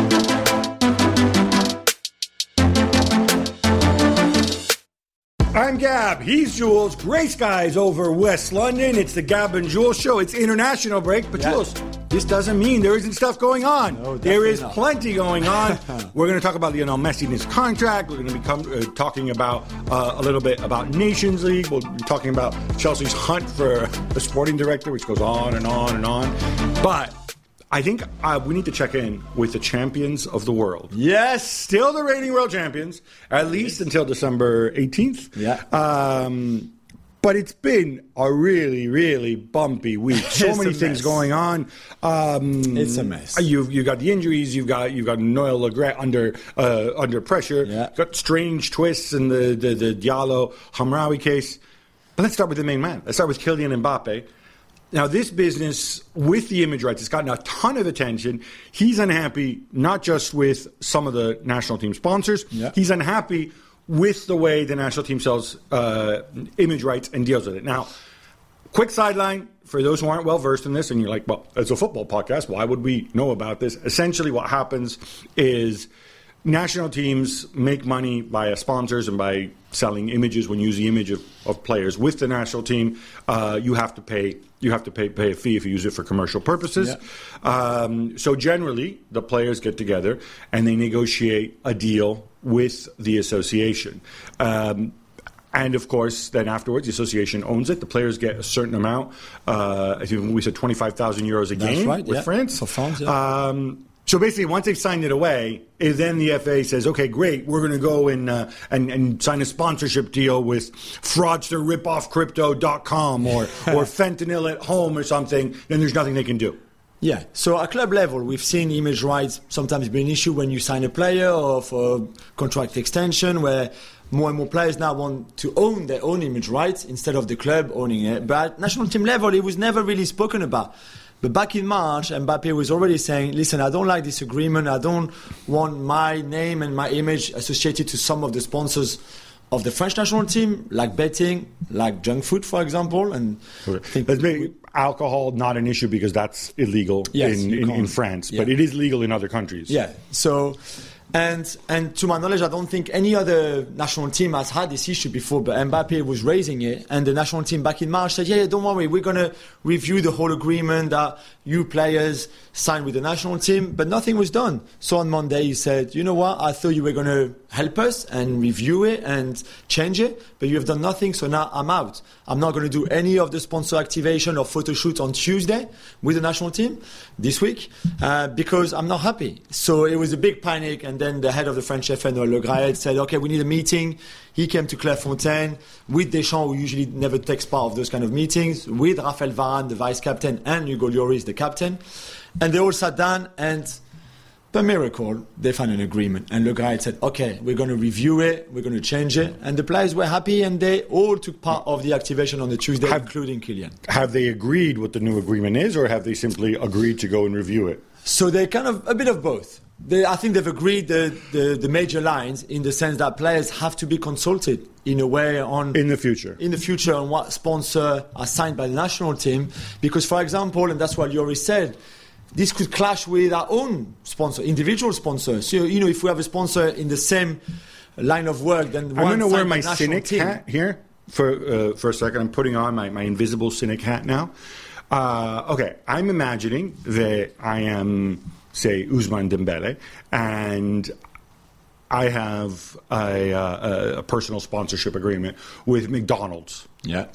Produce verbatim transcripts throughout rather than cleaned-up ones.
I'm Gab, he's Jules, Grey Skies over West London. It's the Gab and Jules show. It's international break, but yeah. Jules, this doesn't mean there isn't stuff going on. No, there is not. plenty going on. We're going to talk about Lionel Messi and his contract. We're going to be come, uh, talking about uh, a little bit about Nations League. We'll be talking about Chelsea's hunt for a sporting director, which goes on and on and on. But I think uh, we need to check in with the champions of the world. Yes. Still the reigning world champions, at least until December eighteenth. Yeah. Um, but it's been a really, really bumpy week. So It's many a things mess. going on. Um, It's a mess. You've you got the injuries. You've got you've got Noel Le Gret under uh, under pressure. Yeah. You've got strange twists in the the, the Diallo Hamraoui case. But let's start with the main man. Let's start with Kylian Mbappe. Now, this business with the image rights has gotten a ton of attention. He's unhappy not just with some of the national team sponsors. Yeah. He's unhappy with the way the national team sells uh, image rights and deals with it. Now, quick sideline for those who aren't well versed in this, and you're like, well, it's a football podcast. Why would we know about this? Essentially, what happens is national teams make money via sponsors and by selling images. When you use the image of, of players with the national team, uh, you have to pay you have to pay, pay a fee if you use it for commercial purposes. Yeah. Um, so generally, the players get together and they negotiate a deal with the association. Um, And, of course, then afterwards, the association owns it. The players get a certain amount. Uh, I think we said twenty-five thousand euros a That's game right, with yeah. France. For France, yeah. Um, so basically, once they've signed it away, is then the F A says, okay, great, we're going to go and, uh, and and sign a sponsorship deal with fraudster rip off crypto dot com or, or fentanyl at home or something. Then there's nothing they can do. Yeah, so at club level, we've seen image rights sometimes be an issue when you sign a player or for contract extension, where more and more players now want to own their own image rights instead of the club owning it. But at national team level, it was never really spoken about. But back in March, Mbappe was already saying, listen, I don't like this agreement. I don't want my name and my image associated to some of the sponsors of the French national team, like betting, like junk food, for example. And I think Let's make alcohol not an issue because that's illegal Yes, in, you in, can't. in France, Yeah. but it is legal in other countries. Yeah. So, and and to my knowledge, I don't think any other national team has had this issue before. But Mbappe was raising it, and the national team back in March said, "Yeah, yeah don't worry, we're gonna review the whole agreement that you players signed with the national team." But nothing was done. So on Monday, he said, "You know what? I thought you were gonna help us and review it and change it, but you have done nothing. So now I'm out. I'm not going to do any of the sponsor activation or photo shoot on Tuesday with the national team this week uh, because I'm not happy." So it was a big panic, and then the head of the French F A, Noel Le Gret, said, "Okay, we need a meeting." He came to Clairefontaine with Deschamps, who usually never takes part of those kind of meetings, with Raphaël Varane, the vice captain, and Hugo Lloris, the captain, and they all sat down and. By miracle, they found an agreement. And Le Gret said, okay, we're going to review it, we're going to change it. And the players were happy, and they all took part of the activation on the Tuesday, have, including Kylian. Have they agreed what the new agreement is, or have they simply agreed to go and review it? So they're kind of a bit of both. They, I think they've agreed the, the, the major lines in the sense that players have to be consulted in a way on... In the future. In the future on what sponsor are signed by the national team. Because, for example, and that's what Lloris said, this could clash with our own sponsor, individual sponsors. So, you know, if we have a sponsor in the same line of work, then I'm going to wear my national cynic team. hat here for uh, for a second. I'm putting on my, my invisible cynic hat now. Uh, okay, I'm imagining that I am, say, Ousmane Dembele, and I have a, uh, a personal sponsorship agreement with McDonald's. Yeah.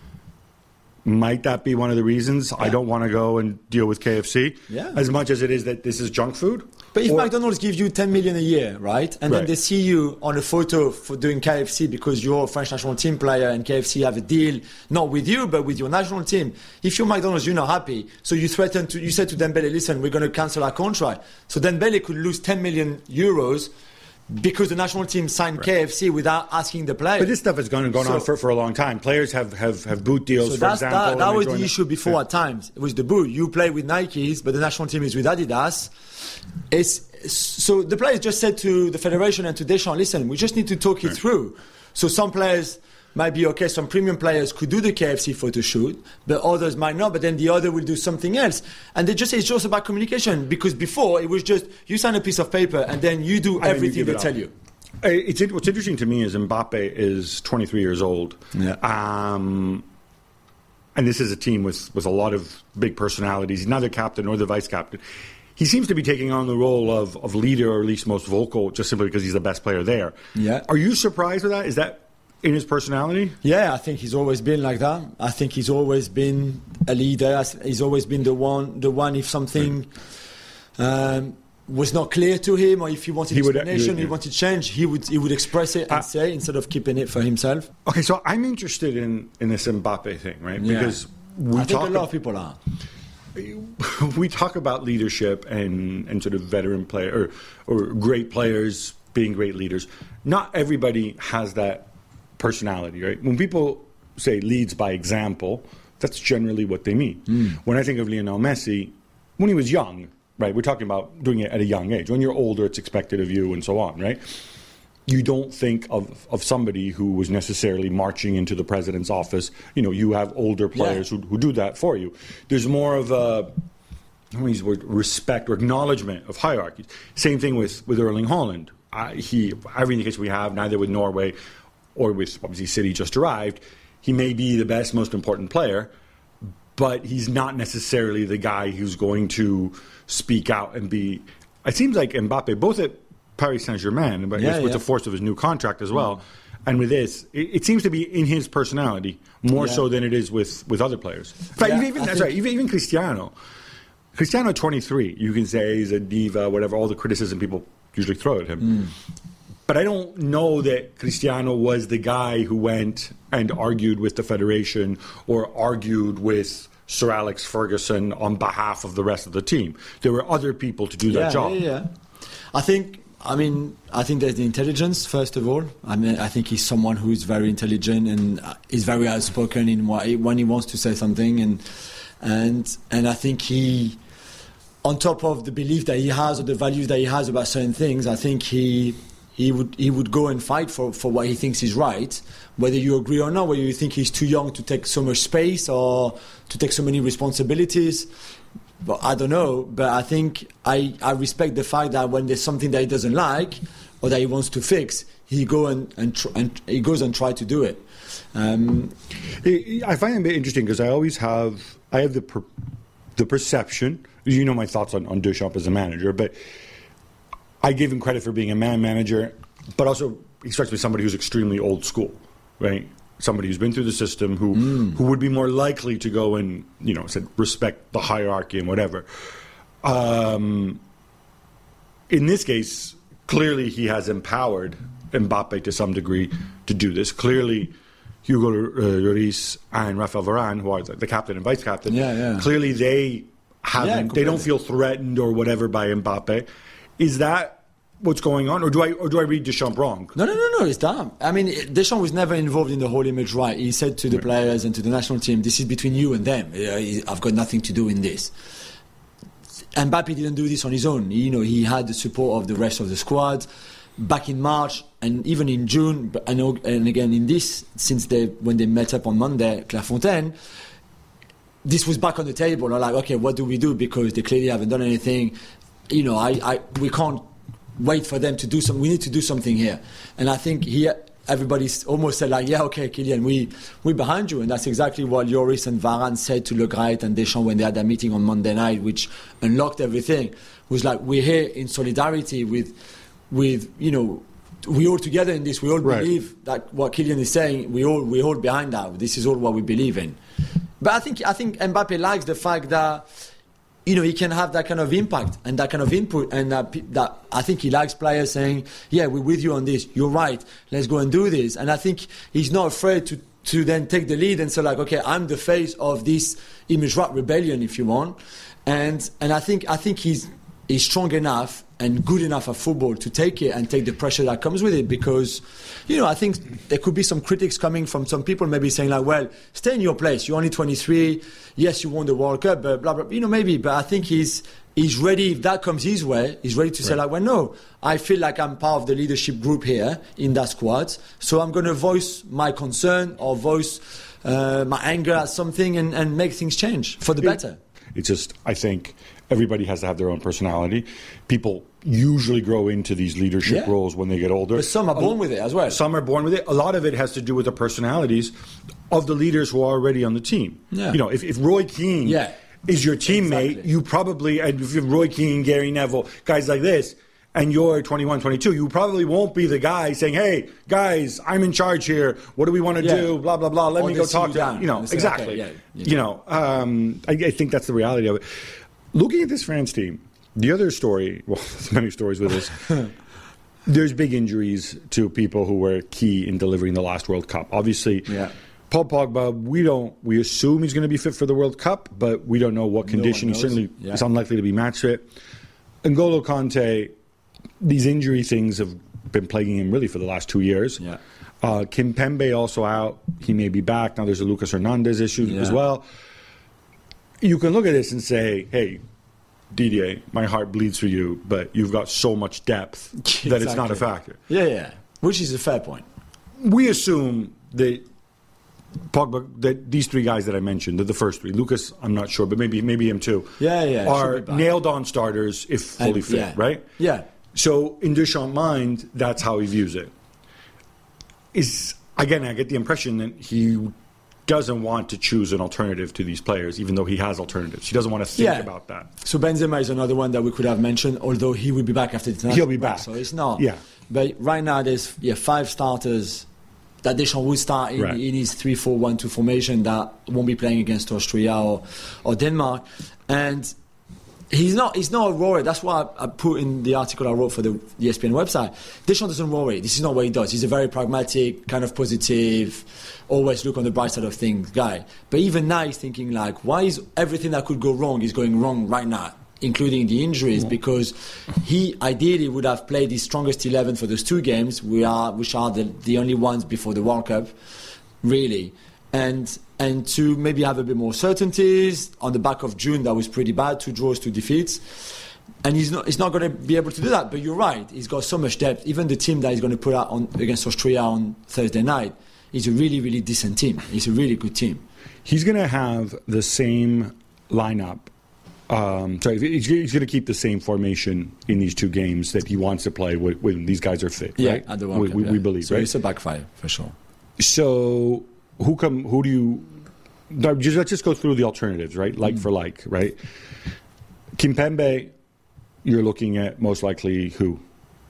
Might that be one of the reasons I don't want to go and deal with K F C? Yeah. As much as it is that this is junk food? But if Or- McDonald's gives you ten million a year, right? And Right. then they see you on a photo for doing K F C because you're a French national team player and K F C have a deal, not with you, but with your national team. If you're McDonald's, you're not happy. So you threaten to, you said to Dembele, listen, we're going to cancel our contract. So Dembele could lose ten million euros because the national team signed K F C without asking the player. But this stuff has gone, gone So- on for, for a long time. Players have, have, have boot deals, So for that's, example. that, and that they was join the issue before Yeah. at times. It was the boot. You play with Nikes, but the national team is with Adidas. It's, so the players just said to the federation and to Deschamps, listen, we just need to talk it through. So some players might be okay. Some premium players could do the K F C photo shoot, but others might not. But then the other will do something else, and they just it's just about communication. Because before it was just you sign a piece of paper and then you do And everything you they give it tell up. you. It's what's interesting to me is Mbappe is twenty-three years old. Yeah. Um, and this is a team with, with a lot of big personalities. He's neither captain nor the vice captain. He seems to be taking on the role of, of leader, or at least most vocal, just simply because he's the best player there. Yeah. Are you surprised with that? Is that in his personality? Yeah, I think he's always been like that. I think he's always been a leader. He's always been the one. The one if something um, was not clear to him, or if he wanted He would- explanation, he would- he wanted change, he would he would express it and Uh, say instead of keeping it for himself. Okay, so I'm interested in, in this Mbappe thing, right? Yeah. Because we I think talk a lot of people are. we talk about leadership and, and sort of veteran player or, or great players being great leaders. Not everybody has that personality, right? When people say leads by example, that's generally what they mean. Mm. When I think of Lionel Messi, when he was young, right? We're talking about doing it at a young age. When you're older, it's expected of you and so on, right? You don't think of, of somebody who was necessarily marching into the president's office. You know, you have older players Yeah. who, who do that for you. There's more of a, I don't use the word respect or acknowledgement of hierarchies. Same thing with, with Erling Haaland. Uh, he, every indication we have, neither with Norway or with, obviously, City just arrived, he may be the best, most important player, but he's not necessarily the guy who's going to speak out and be... It seems like Mbappe, both at Paris Saint-Germain, but Yeah, with yeah. the force of his new contract as well, and with this, it, it seems to be in his personality more Yeah. so than it is with, with other players. In fact, Yeah, even, I that's think- right, even, even Cristiano. Cristiano, twenty-three, you can say he's a diva, whatever, all the criticism people usually throw at him. Mm. But I don't know that Cristiano was the guy who went and argued with the Federation or argued with Sir Alex Ferguson on behalf of the rest of the team. There were other people to do that yeah, job. Yeah, yeah. I think. I mean, I think there's the intelligence first of all. I mean, I think he's someone who is very intelligent and uh, is very outspoken in what he, when he wants to say something, and and and I think he, on top of the belief that he has or the values that he has about certain things, I think he. He would he would go and fight for, for what he thinks is right, whether you agree or not, whether you think he's too young to take so much space or to take so many responsibilities. But I don't know. But I think I, I respect the fact that when there's something that he doesn't like or that he wants to fix, he go and and, tr- and he goes and try to do it. Um, I find it a bit interesting because I always have I have the per, the perception. You know my thoughts on, on Deschamps as a manager, but I give him credit for being a man manager, but also he strikes me as somebody who's extremely old school, right? Somebody who's been through the system, who Mm. who would be more likely to go and, you know, said respect the hierarchy and whatever. Um, in this case, clearly he has empowered Mbappe to some degree to do this. Clearly, Hugo Lloris and Rafael Varane, who are the, the captain and vice captain, Yeah, yeah. clearly they haven't, Yeah, they don't completely. feel threatened or whatever by Mbappe. Is that what's going on, or do I or do I read Deschamps wrong? No, no, no, no, it's that. I mean, Deschamps was never involved in the whole image right. He said to the players and to the national team, this is between you and them. Uh, I've got nothing to do in this. Mbappe didn't do this on his own. You know, he had the support of the rest of the squad. Back in March and even in June, but- and, and again in this, since they when they met up on Monday, Clairefontaine, this was back on the table. I'm like, okay, what do we do? Because they clearly haven't done anything. You know, I, I we can't wait for them to do something. We need to do something here. And I think here everybody's almost said like, yeah, okay, Kylian, we we're behind you. And that's exactly what Lloris and Varane said to Le Graët and Deschamps when they had that meeting on Monday night, which unlocked everything. Was like, we're here in solidarity with with you know. We all together in this. We all Right. believe that what Kylian is saying. We all we all behind that. This is all what we believe in. But I think I think Mbappe likes the fact that, you know, he can have that kind of impact and that kind of input, and that, pe- that I think he likes players saying, "Yeah, we're with you on this. You're right. Let's go and do this." And I think he's not afraid to to then take the lead and say, like, "Okay, I'm the face of this image rap rebellion, if you want." And and I think I think he's he's strong enough and good enough at football to take it and take the pressure that comes with it, because, you know, I think there could be some critics coming from some people maybe saying like, well, stay in your place, you're only twenty-three, yes, you won the World Cup, but blah, blah, you know, maybe, but I think he's he's ready, if that comes his way, he's ready to say, Right. like, well, no, I feel like I'm part of the leadership group here in that squad, so I'm going to voice my concern or voice uh, my anger at something and, and make things change for the better. It's just, I think everybody has to have their own personality. People usually grow into these leadership Yeah. roles when they get older. But some are born with it as well. Some are born with it. A lot of it has to do with the personalities of the leaders who are already on the team. Yeah. You know, if, if Roy Keane Yeah. is your teammate, Exactly. you probably, and if you're Roy Keane, Gary Neville, guys like this, and you're twenty-one, twenty-two, you probably won't be the guy saying, hey, guys, I'm in charge here. What do we want to Yeah. do? Blah, blah, blah. Let Or me they go see talk you to down you know, and say, exactly. okay, yeah, you You know, um, I, I think that's the reality of it. Looking at this France team, the other story, well, there's many stories with this. There's big injuries to people who were key in delivering the last World Cup. Obviously, Yeah. Paul Pogba, we don't, we assume he's going to be fit for the World Cup, but we don't know what condition. one He knows. certainly Yeah. is unlikely to be match fit. N'Golo Kante, these injury things have been plaguing him really for the last two years. Yeah. Uh, Kim Pembe also out. He may be back. Now there's a Lucas Hernandez issue Yeah. as well. You can look at this and say, hey, Didier, my heart bleeds for you, but you've got so much depth that it's not a Exactly. factor. Yeah, yeah. Which is a fair point. We assume that Pogba, that these three guys that I mentioned, that the first three, Lucas, I'm not sure, but maybe maybe him too, Yeah, yeah, should are be back. nailed on starters if fully And- fit, yeah. right? Yeah. So in Deschamps' mind, that's how he views it. Is again, I get the impression that he doesn't want to choose an alternative to these players, even though he has alternatives. He doesn't want to think Yeah. about that. So Benzema is another one that we could have mentioned, although he will be back after the international He'll be break, back. So it's not. Yeah. But right now there's yeah five starters that Deschamps will start in, Right. in his three four one two formation that won't be playing against Austria or, or Denmark. And he's not he's not a worry. That's why I, I put in the article I wrote for the E S P N website. Deschamps doesn't worry. This is not what he does. He's a very pragmatic, kind of positive, always look on the bright side of things guy. But even now he's thinking like, why is everything that could go wrong is going wrong right now, including the injuries? Because he ideally would have played his strongest eleven for those two games, we are, which are the, the only ones before the World Cup, really. And and to maybe have a bit more certainties on the back of June that was pretty bad, two draws, two defeats. And he's not he's not going to be able to do that. But you're right, he's got so much depth. Even the team that he's going to put out on, against Austria on Thursday night is a really, really decent team. It's a really good team. He's going to have the same lineup. Um, sorry, he's, he's going to keep the same formation in these two games that he wants to play when, when these guys are fit, right? at the World we, Cup, we, yeah. we believe, so right? it's a backfire for sure. So who come? Who do you? No, just, let's just go through the alternatives, right? Like Mm. for like, right? Kimpembe, you're looking at most likely who?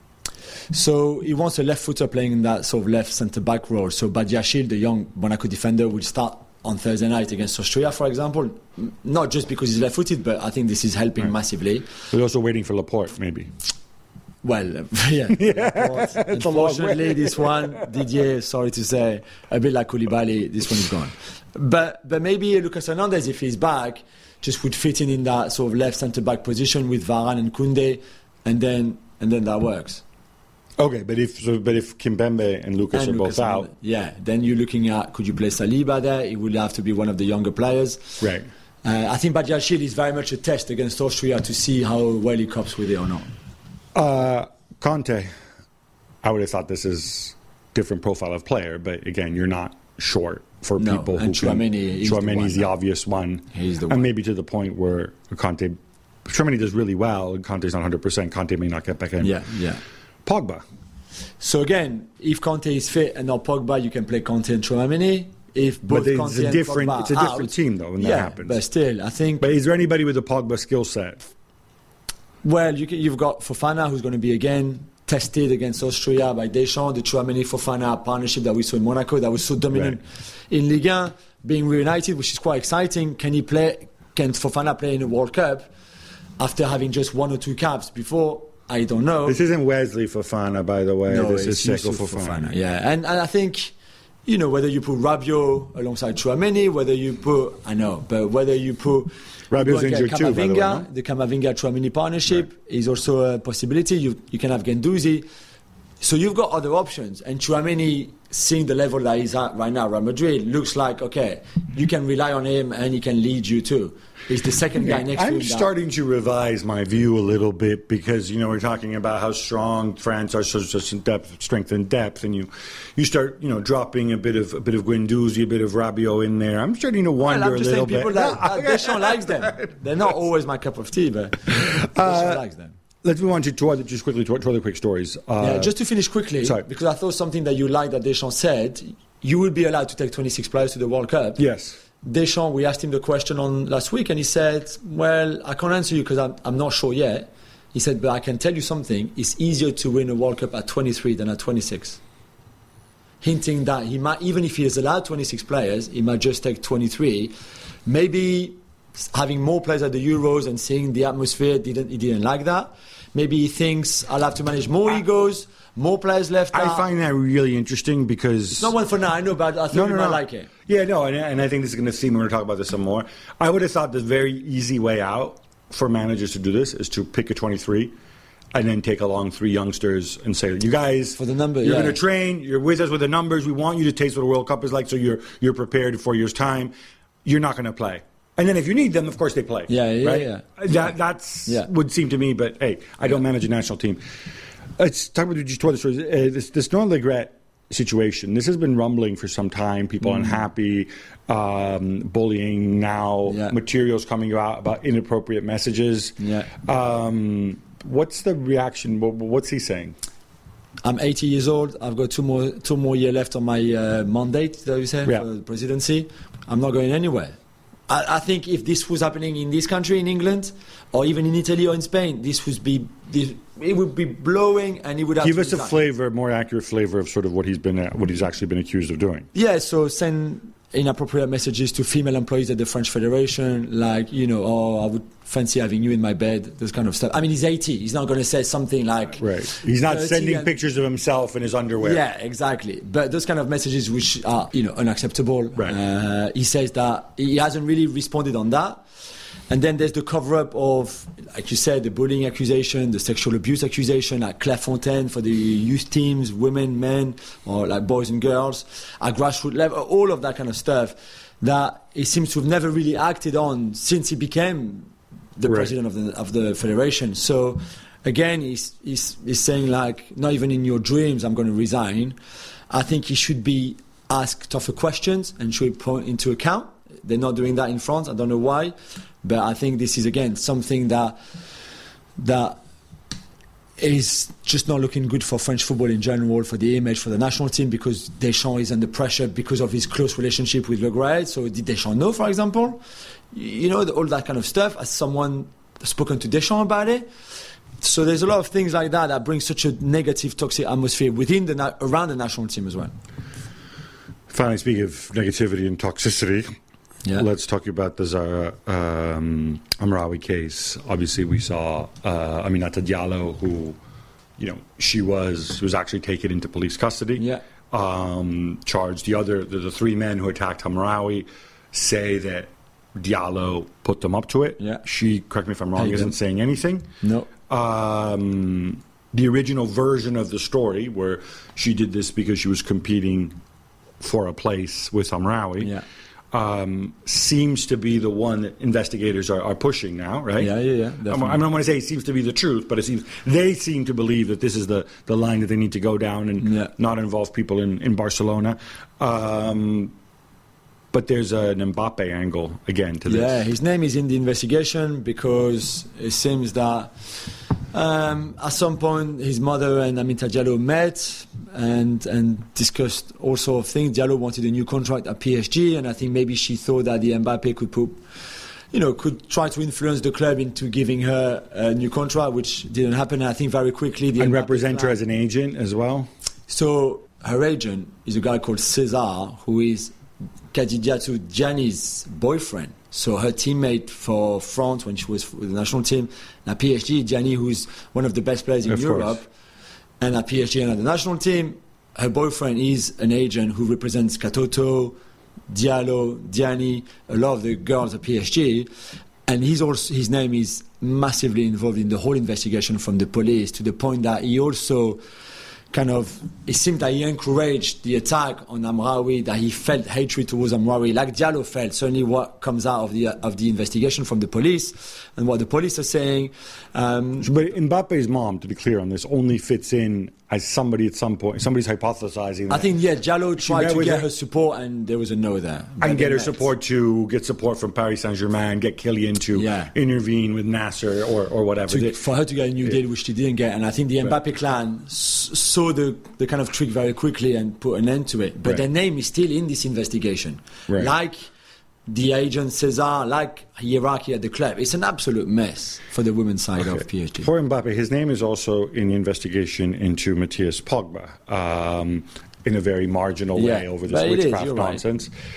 So he wants a left footer playing in that sort of left centre back role. So Badiashile, the young Monaco defender, will start on Thursday night against Austria, for example. M- Not just because he's left footed, but I think this is helping Right. massively. We're also waiting for Laporte, maybe. Well, uh, yeah. Of course. Unfortunately, this one, Didier, sorry to say, a bit like Koulibaly, this one is gone. But but maybe Lucas Hernandez, if he's back, just would fit in in that sort of left centre back position with Varane and Koundé, and then and then that works. Okay, but if so, but if Kimpembe and Lucas And are Lucas both Hernandez. out, Yeah, then you're looking at, could you play Saliba there? It would have to be one of the younger players. right? Uh, I think Badiashile is very much a test against Austria to see how well he copes with it or not. Uh, Conte, I would have thought this is different profile of player, but again, you're not short for No, people and who can. Tchouaméni is the Tchouaméni one is the now. obvious one, He's the and one. maybe to the point where Conte, Tchouaméni does really well, and Conte's not one hundred percent. Conte may not get back in. Yeah, yeah. Pogba, So again, if Conte is fit and not Pogba, you can play Conte and Tchouaméni. If but both it's Conte a and different, Pogba it's a are different out, team though when yeah, that happens. but still, I think. But is there anybody with a Pogba skill set? Well, you can, you've got Fofana, who's going to be again tested against Austria by Deschamps. The Tchouaméni Fofana partnership that we saw in Monaco, that was so dominant in Ligue one, being reunited, which is quite exciting. Can he play? Can Fofana play in a World Cup after having just one or two caps before? I don't know. This isn't Wesley Fofana, by the way. No, this it's is Seko Youssouf Fofana. Yeah, and, and I think, you know, whether you put Rabiot alongside Tchouaméni, whether you put, I know, but whether you put Rabiot's you go and get injured too, by the way, Camavinga, no? the Camavinga-Tchouaméni partnership is also a possibility. You you can have Guendouzi. So you've got other options, and Tchouaméni, seeing the level that he's at right now, Real Madrid, looks like, okay, you can rely on him and he can lead you too. He's the second guy next I'm to him. I'm starting to revise my view a little bit because, you know, we're talking about how strong France are, so just in depth, strength and depth, and you you start, you know, dropping a bit of a bit of Guendouzi, a bit of Rabiot in there. I'm starting to wonder well, I'm just a little saying people bit. That, that Deschamps likes them. They're not always my cup of tea, but Deschamps Uh, likes them. Let's move on to two other, just quickly, two, two other quick stories. Uh, Yeah, just to finish quickly, sorry. because I thought something that you liked that Deschamps said, you will be allowed to take twenty-six players to the World Cup. Yes. Deschamps, we asked him the question on last week, and he said, well, I can't answer you because I'm, I'm not sure yet. He said, but I can tell you something. It's easier to win a World Cup at twenty-three than at twenty-six. Hinting that he might, even if he is allowed twenty-six players, he might just take twenty-three. Maybe having more players at the Euros and seeing the atmosphere, didn't, he didn't like that. Maybe he thinks I'll have to manage more egos, more players left I out. find that really interesting because... It's not one for now, I know, but I thought you might like it. Yeah, no, and, and I think this is going to seem, we're going to talk about this some more. I would have thought the very easy way out for managers to do this is to pick a twenty-three and then take along three youngsters and say, you guys, For the number, you're yeah. going to train, you're with us with the numbers, we want you to taste what a World Cup is like so you're you're prepared in four years' time. You're not going to play. And then if you need them, of course they play. Yeah, yeah, right? yeah. That that's Yeah. would seem to me, but hey, I don't manage a national team. Let's talk about just two other stories. Uh, this this Noël Le Graët situation. This has been rumbling for some time. People Mm. unhappy, um, bullying now, Yeah. materials coming out about inappropriate messages. Yeah. Um, what's the reaction? What, what's he saying? I'm eighty years old. I've got two more two more years left on my uh, mandate, that you say, Yeah. for the presidency. I'm not going anywhere. I, I think if this was happening in this country, in England, or even in Italy or in Spain, this would be this, it would be blowing, and it would have Give to us a resign. flavor, more accurate flavor of sort of what he's been, uh, what he's actually been accused of doing. Yeah, so send inappropriate messages to female employees at the French Federation, like, you know, oh, I would fancy having you in my bed, this kind of stuff. I mean, he's eighty. He's not going to say something like... Right. He's not thirty sending and- pictures of himself in his underwear. Yeah, exactly. But those kind of messages which are, you know, unacceptable. Right. Uh, he says that he hasn't really responded on that. And then there's the cover-up of, like you said, the bullying accusation, the sexual abuse accusation at Clairefontaine for the youth teams, women, men, or like boys and girls, at grassroots level, all of that kind of stuff that he seems to have never really acted on since he became the Right. president of the of the federation. So again, he's, he's, he's saying like, not even in your dreams I'm going to resign. I think he should be asked tougher questions and should be put into account. They're not doing that in France. I don't know why. But I think this is, again, something that that is just not looking good for French football in general, for the image, for the national team, because Deschamps is under pressure because of his close relationship with Le Graët. So did Deschamps know, for example? You know, the, all that kind of stuff. Has someone spoken to Deschamps about it? So there's a lot of things like that that bring such a negative, toxic atmosphere within the na- around the national team as well. Finally, speaking of negativity and toxicity, Yeah. let's talk about the Zahra um, Amraoui case. Obviously, we saw uh, Aminata Diallo, who, you know, she was was actually taken into police custody. Yeah. Um, charged. The other, the, the three men who attacked Amraoui say that Diallo put them up to it. Yeah. She, correct me if I'm wrong, Paid isn't them. saying anything. No. Um, the original version of the story, where she did this because she was competing for a place with Amraoui, Yeah. um, seems to be the one that investigators are, are pushing now, right? Yeah, yeah, yeah, I'm, definitely. I'm not going to say it seems to be the truth, but it seems they seem to believe that this is the, the line that they need to go down and Yeah. not involve people in, in Barcelona. Um, but there's an Mbappe angle again to this. Yeah, his name is in the investigation because it seems that um, at some point his mother and Aminata Diallo met and and discussed all sorts of things. Diallo wanted a new contract at P S G, and I think maybe she thought that the Mbappe could put, you know, could try to influence the club into giving her a new contract, which didn't happen. And I think very quickly the And Mbappe represent her plan- as an agent as well. So her agent is a guy called Cesar, who is Kadidiatou Gianni's boyfriend. So her teammate for France when she was with the national team. And at P S G, Gianni, who's one of the best players in Of Europe. course. And at P S G and at the national team, her boyfriend is an agent who represents Katoto, Diallo, Diani, a lot of the girls at P S G. And he's also, his name is massively involved in the whole investigation from the police, to the point that he also kind of, it seemed that he encouraged the attack on Amraoui, that he felt hatred towards Amraoui, like Diallo felt. Certainly what comes out of the of the investigation from the police and what the police are saying. Um, but Mbappe's mom, to be clear on this, only fits in as somebody at some point, somebody's hypothesizing that. I think, yeah, Diallo tried to get her, her support and there was a no there. And get her met. support to, get support from Paris Saint-Germain, get Kylian to yeah. intervene with Nasser or, or whatever. To, for her to get a new yeah. deal, which she didn't get. And I think the Mbappe right. clan s- saw the, the kind of trick very quickly and put an end to it. But right. their name is still in this investigation. Right. Like the agent Cesar, like hierarchy at the club. It's an absolute mess for the women's side okay. of P S G. For Mbappe, his name is also in the investigation into Matthias Pogba um, in a very marginal yeah, way over this witchcraft nonsense. Right.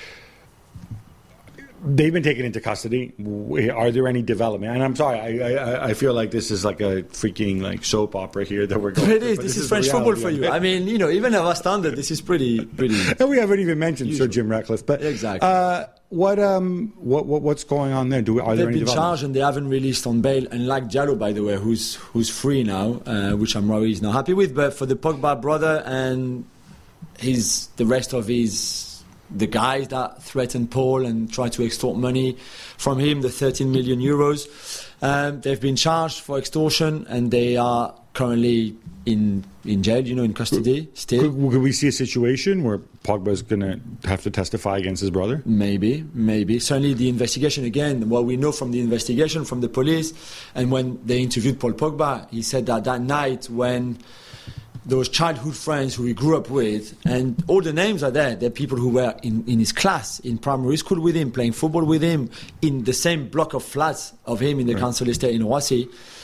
They've been taken into custody. Are there any development? And I'm sorry, I, I, I feel like this is like a freaking like soap opera here that we're going. But it is. This, this is, is French football for you. I mean, you know, even at our standard, this is pretty, pretty. And we haven't even mentioned usual. Sir Jim Ratcliffe. But exactly. Uh, what um what, what what's going on there? Do we, are They've there any been charged and they haven't released on bail. And like Diallo, by the way, who's who's free now, uh, which I'm really not happy with. But for the Pogba brother and his the rest of his. The guys that threatened Paul and tried to extort money from him, the thirteen million euros, um, they've been charged for extortion and they are currently in in jail, you know, in custody still. Could, could we see a situation where Pogba's going to have to testify against his brother? Maybe, maybe. Certainly the investigation, again, what we know from the investigation, from the police, and when they interviewed Paul Pogba, he said that that night when those childhood friends who he grew up with, and all the names are there. They're people who were in, in his class, in primary school with him, playing football with him, in the same block of flats of him in the right. Council Estate in Roissy.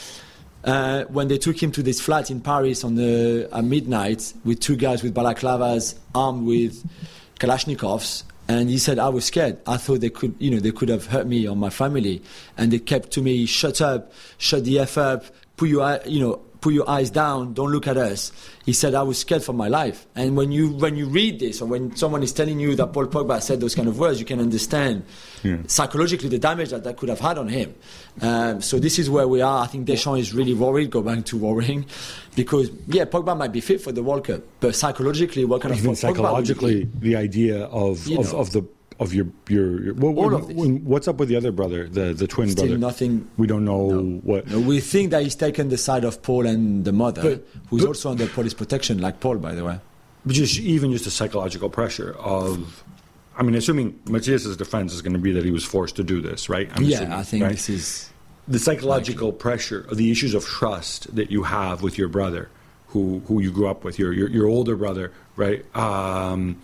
Uh, when they took him to this flat in Paris on the, at midnight with two guys with balaclavas, armed with Kalashnikovs, and he said, I was scared. I thought they could, you know, they could have hurt me or my family. And they kept to me, shut up, shut the F up, put your, you know, put your eyes down, don't look at us. He said, I was scared for my life. And when you when you read this, or when someone is telling you that Paul Pogba said those kind of words, you can understand yeah. psychologically the damage that that could have had on him. Um, so this is where we are. I think Deschamps is really worried, go back to worrying, because, yeah, Pogba might be fit for the World Cup, but psychologically, what kind of Even psychologically, the idea of, of, of the of your your, your what, all of this. What's up with the other brother, the the twin Still brother? Nothing. We don't know no. what. No, we think that he's taken the side of Paul and the mother, but, who's but, also under police protection, like Paul, by the way. But just even just the psychological pressure of, I mean, assuming Matthias's defense is going to be that he was forced to do this, right? I'm yeah, assuming, I think right? this is the psychological likely. pressure, of the issues of trust that you have with your brother, who who you grew up with, your your, your older brother, right? Um,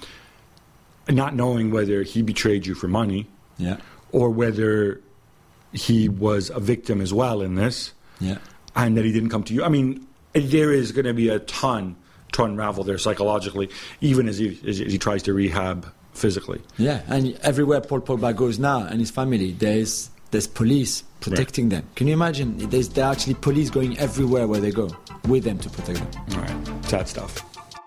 not knowing whether he betrayed you for money, yeah, or whether he was a victim as well in this, yeah, and that he didn't come to you. I mean, there is going to be a ton to unravel there psychologically, even as he as he tries to rehab physically. Yeah, and everywhere Paul Pogba goes now and his family, there's there's police protecting right. them. Can you imagine? There's there are actually police going everywhere where they go with them to protect them. All right, sad stuff.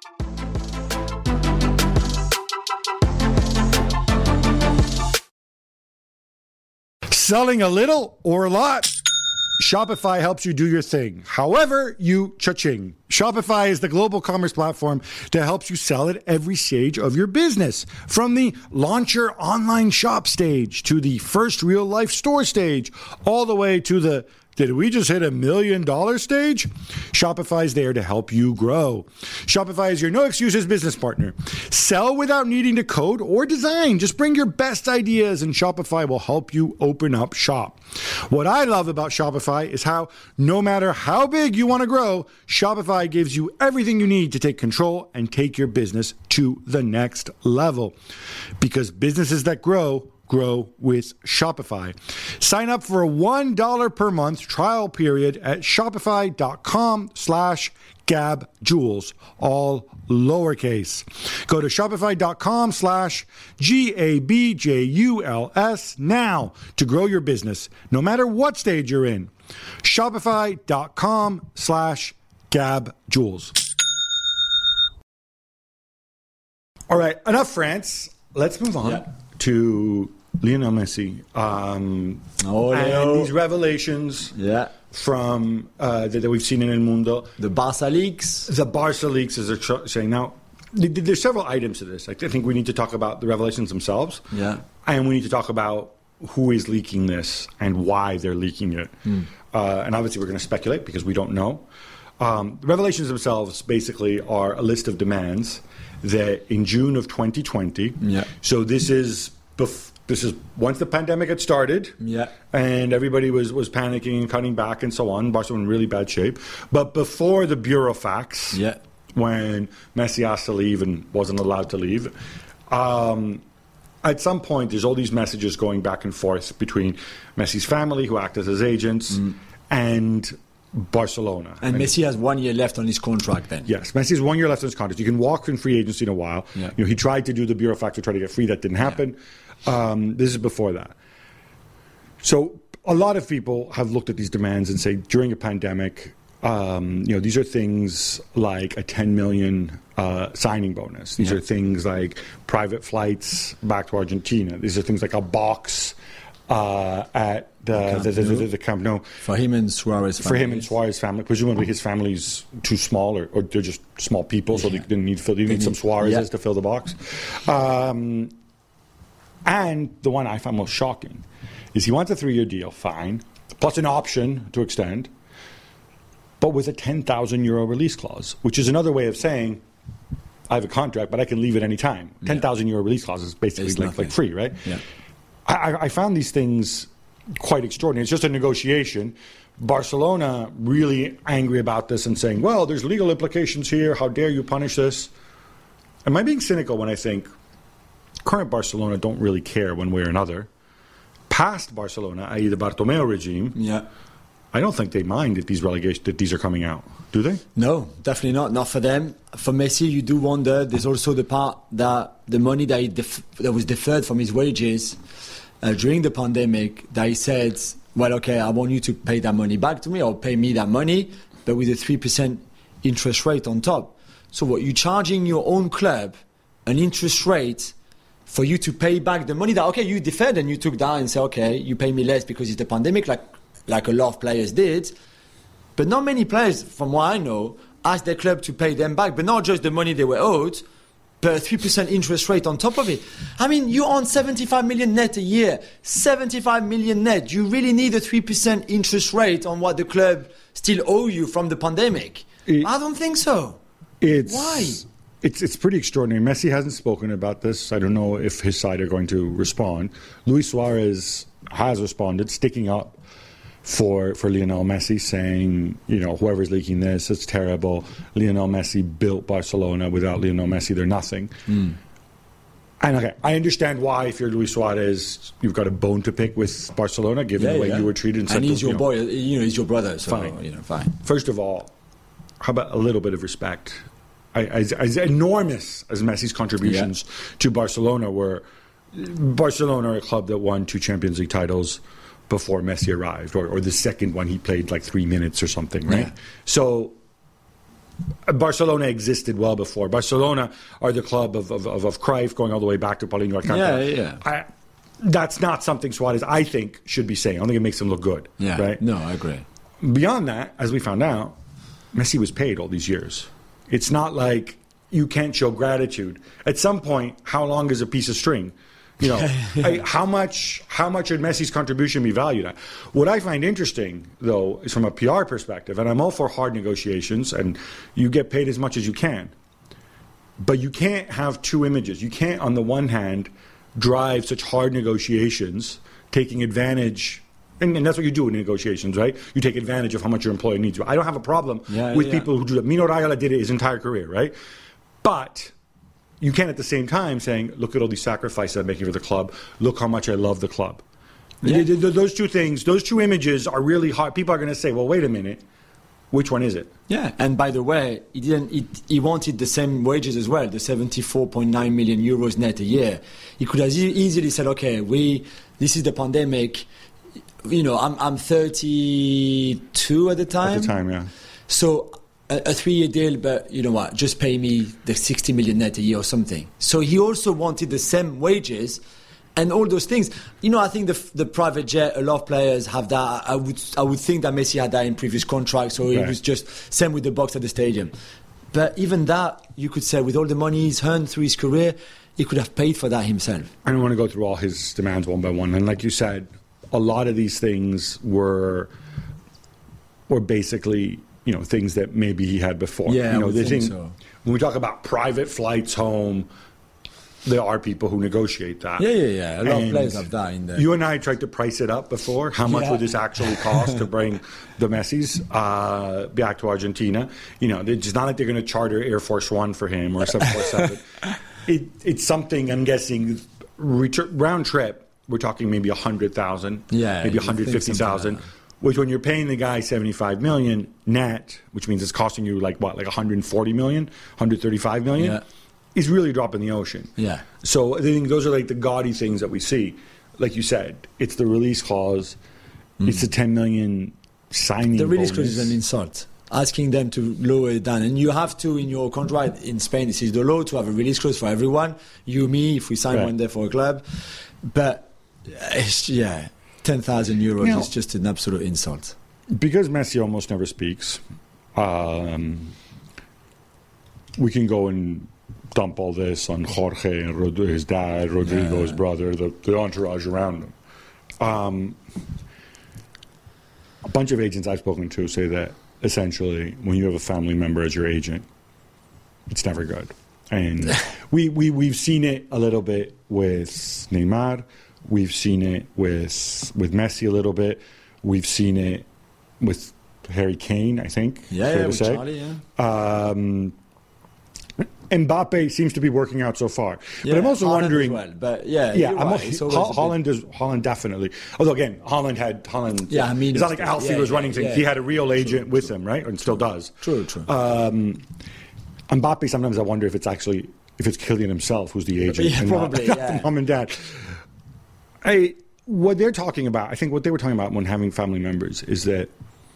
Selling a little or a lot? Shopify helps you do your thing, however you cha-ching. Shopify is the global commerce platform that helps you sell at every stage of your business. From the launch your online shop stage to the first real life store stage, all the way to the did we just hit a million dollar stage? Shopify is there to help you grow. Shopify is your no excuses business partner. Sell without needing to code or design. Just bring your best ideas and Shopify will help you open up shop. What I love about Shopify is how no matter how big you want to grow, Shopify gives you everything you need to take control and take your business to the next level. Because businesses that grow, grow with Shopify. Sign up for a one dollar per month trial period at shopify.com slash gabjules, all lowercase. Go to shopify.com slash G-A-B-J-U-L-S now to grow your business, no matter what stage you're in. Shopify.com slash gabjules. All right, enough France. Let's move on. Yeah. To Lionel Messi, um, oh, and Leo. these revelations yeah. from uh, that, that we've seen in El Mundo. The Barca leaks. The Barca leaks is a saying now. There's several items to this. I think we need to talk about the revelations themselves. Yeah. And we need to talk about who is leaking this and why they're leaking it. Mm. Uh, and obviously we're going to speculate because we don't know. Um, the revelations themselves basically are a list of demands that in June of twenty twenty, yeah. so this is bef- this is once the pandemic had started, yeah. and everybody was, was panicking and cutting back and so on, Barcelona in really bad shape. But before the Burofax, yeah. when Messi asked to leave and wasn't allowed to leave, um, at some point there's all these messages going back and forth between Messi's family, who act as his agents, mm. and Barcelona. And, and Messi has one year left on his contract then. Yes, Messi has one year left on his contract. You can walk in free agency in a while. Yeah. You know, he tried to do the Burofax to try to get free. That didn't happen. Yeah. Um, this is before that. So a lot of people have looked at these demands and say during a pandemic, um, you know, these are things like a ten million uh, signing bonus. These yeah. are things like private flights back to Argentina. These are things like a box uh, at the the, the, the, the, the Camp Nou. For him and Suarez family. For him and Suarez family. Presumably his family's too small or, or they're just small people, so yeah. they didn't need to fill. You need, need some Suarez's yeah. to fill the box. Um, and the one I found most shocking is he wants a three-year deal, fine, plus an option to extend, but with a ten thousand euro release clause, which is another way of saying I have a contract, but I can leave at any time. Yeah. ten thousand euro release clause is basically like, like free, right? Yeah. I, I found these things quite extraordinary. It's just a negotiation. Barcelona really angry about this and saying, well, there's legal implications here. How dare you punish this? Am I being cynical when I think current Barcelona don't really care one way or another? Past Barcelona, that is the Bartomeu regime, yeah. I don't think they mind if these relegation that these are coming out. Do they? No, definitely not. Not for them. For Messi, you do wonder. There's also the part that the money that, he def- that was deferred from his wages uh, during the pandemic, that he said, well, okay, I want you to pay that money back to me, or pay me that money, but with a three percent interest rate on top. So what, you're charging your own club an interest rate for you to pay back the money that, okay, you deferred and you took that and said, okay, you pay me less because it's the pandemic, like like a lot of players did. But not many players, from what I know, asked their club to pay them back, but not just the money they were owed, but a three percent interest rate on top of it. I mean, you earn seventy-five million net a year, seventy-five million net. You really need a three percent interest rate on what the club still owe you from the pandemic. It, I don't think so. It's, Why? It's it's pretty extraordinary. Messi hasn't spoken about this. I don't know if his side are going to respond. Luis Suarez has responded, sticking up for for Lionel Messi, saying, you know, whoever's leaking this, it's terrible. Lionel Messi built Barcelona. Without Lionel Messi, they're nothing. Mm. And okay, I understand why, if you're Luis Suarez, you've got a bone to pick with Barcelona, given yeah, the way yeah. you were treated. In and he's Central, your you know, boy, you know, he's your brother, so, fine. you know, fine. First of all, how about a little bit of respect? I, as, as enormous as Messi's contributions yeah. to Barcelona were, Barcelona are a club that won two Champions League titles before Messi arrived, or, or the second one he played like three minutes or something, right? Yeah. So Barcelona existed well before. Barcelona are the club of, of, of, of Cruyff going all the way back to Paulinho Alcantara. Yeah, yeah. I, that's not something Suarez, I think, should be saying. I don't think it makes him look good, yeah. right? No, I agree. Beyond that, as we found out, Messi was paid all these years. It's not like you can't show gratitude. At some point, how long is a piece of string? You know, I, how much how much should Messi's contribution be valued at? What I find interesting, though, is from a P R perspective, and I'm all for hard negotiations, and you get paid as much as you can. But you can't have two images. You can't, on the one hand, drive such hard negotiations, taking advantage, and, and that's what you do in negotiations, right? You take advantage of how much your employer needs you. I don't have a problem yeah, with yeah. people who do that. Mino Raiola did it his entire career, right? But you can at the same time saying, look at all these sacrifices I'm making for the club. Look how much I love the club. Yeah. Those two things, those two images are really hard. People are going to say, well, wait a minute. Which one is it? Yeah, and by the way, he didn't. He, he wanted the same wages as well, the seventy-four point nine million euros net a year. He could have e- easily said, okay, we this is the pandemic. You know, I'm I'm thirty-two at the time. At the time, yeah. So a, a three-year deal, but you know what? Just pay me the sixty million net a year or something. So he also wanted the same wages, and all those things. You know, I think the the private jet, a lot of players have that. I would I would think that Messi had that in previous contracts, so right. it was just same with the box at the stadium. But even that, you could say, with all the money he's earned through his career, he could have paid for that himself. I don't want to go through all his demands one by one. And like you said, a lot of these things were were basically, you know, things that maybe he had before. Yeah, you know, I would the think thing, so. When we talk about private flights home, there are people who negotiate that. Yeah, yeah, yeah. A lot And of players have that in there. You and I tried to price it up before. How much Yeah. would this actually cost to bring the Messis uh, back to Argentina? You know, it's not like they're going to charter Air Force One for him or seven forty-seven. it, it's something, I'm guessing, retur- round trip, we're talking maybe one hundred thousand, Yeah, maybe you one hundred fifty thousand. think something like Which, when you're paying the guy seventy-five million net, which means it's costing you like what, like one hundred forty million, one hundred thirty-five million, Yeah. is really a drop in the ocean. Yeah. So I think those are like the gaudy things that we see. Like you said, it's the release clause, mm. it's the ten million signing. The release bonus. clause is an insult. Asking them to lower it down, and you have to in your contract in Spain. This is the law to have a release clause for everyone. You, me, if we sign Right. one day for a club, but it's, yeah. ten thousand euros Now, is just an absolute insult. Because Messi almost never speaks, um, we can go and dump all this on Jorge and Rod- his dad, Rodrigo, Yeah. his brother, the, the entourage around him. Um, a bunch of agents I've spoken to say that essentially when you have a family member as your agent, it's never good. And we, we, we've seen it a little bit with Neymar. We've seen it with with Messi a little bit. We've seen it with Harry Kane, I think. Yeah, fair yeah to with say. Charlie, yeah. Um, Mbappe seems to be working out so far. Yeah, but I'm also Haaland wondering. as well, but yeah, yeah, you're I'm right. also, It's always Ho- a bit- Holland is Holland definitely. Although again, Holland had Holland. Yeah, I mean, it's not like Alfie yeah, was yeah, running things. yeah. He had a real agent True, with true. him, right, and still does. True, true. Um, Mbappe, sometimes I wonder if it's actually if it's Kylian himself who's the agent, Yeah, and probably, not, yeah. not the mom and dad. I, what they're talking about, I think what they were talking about when having family members is that,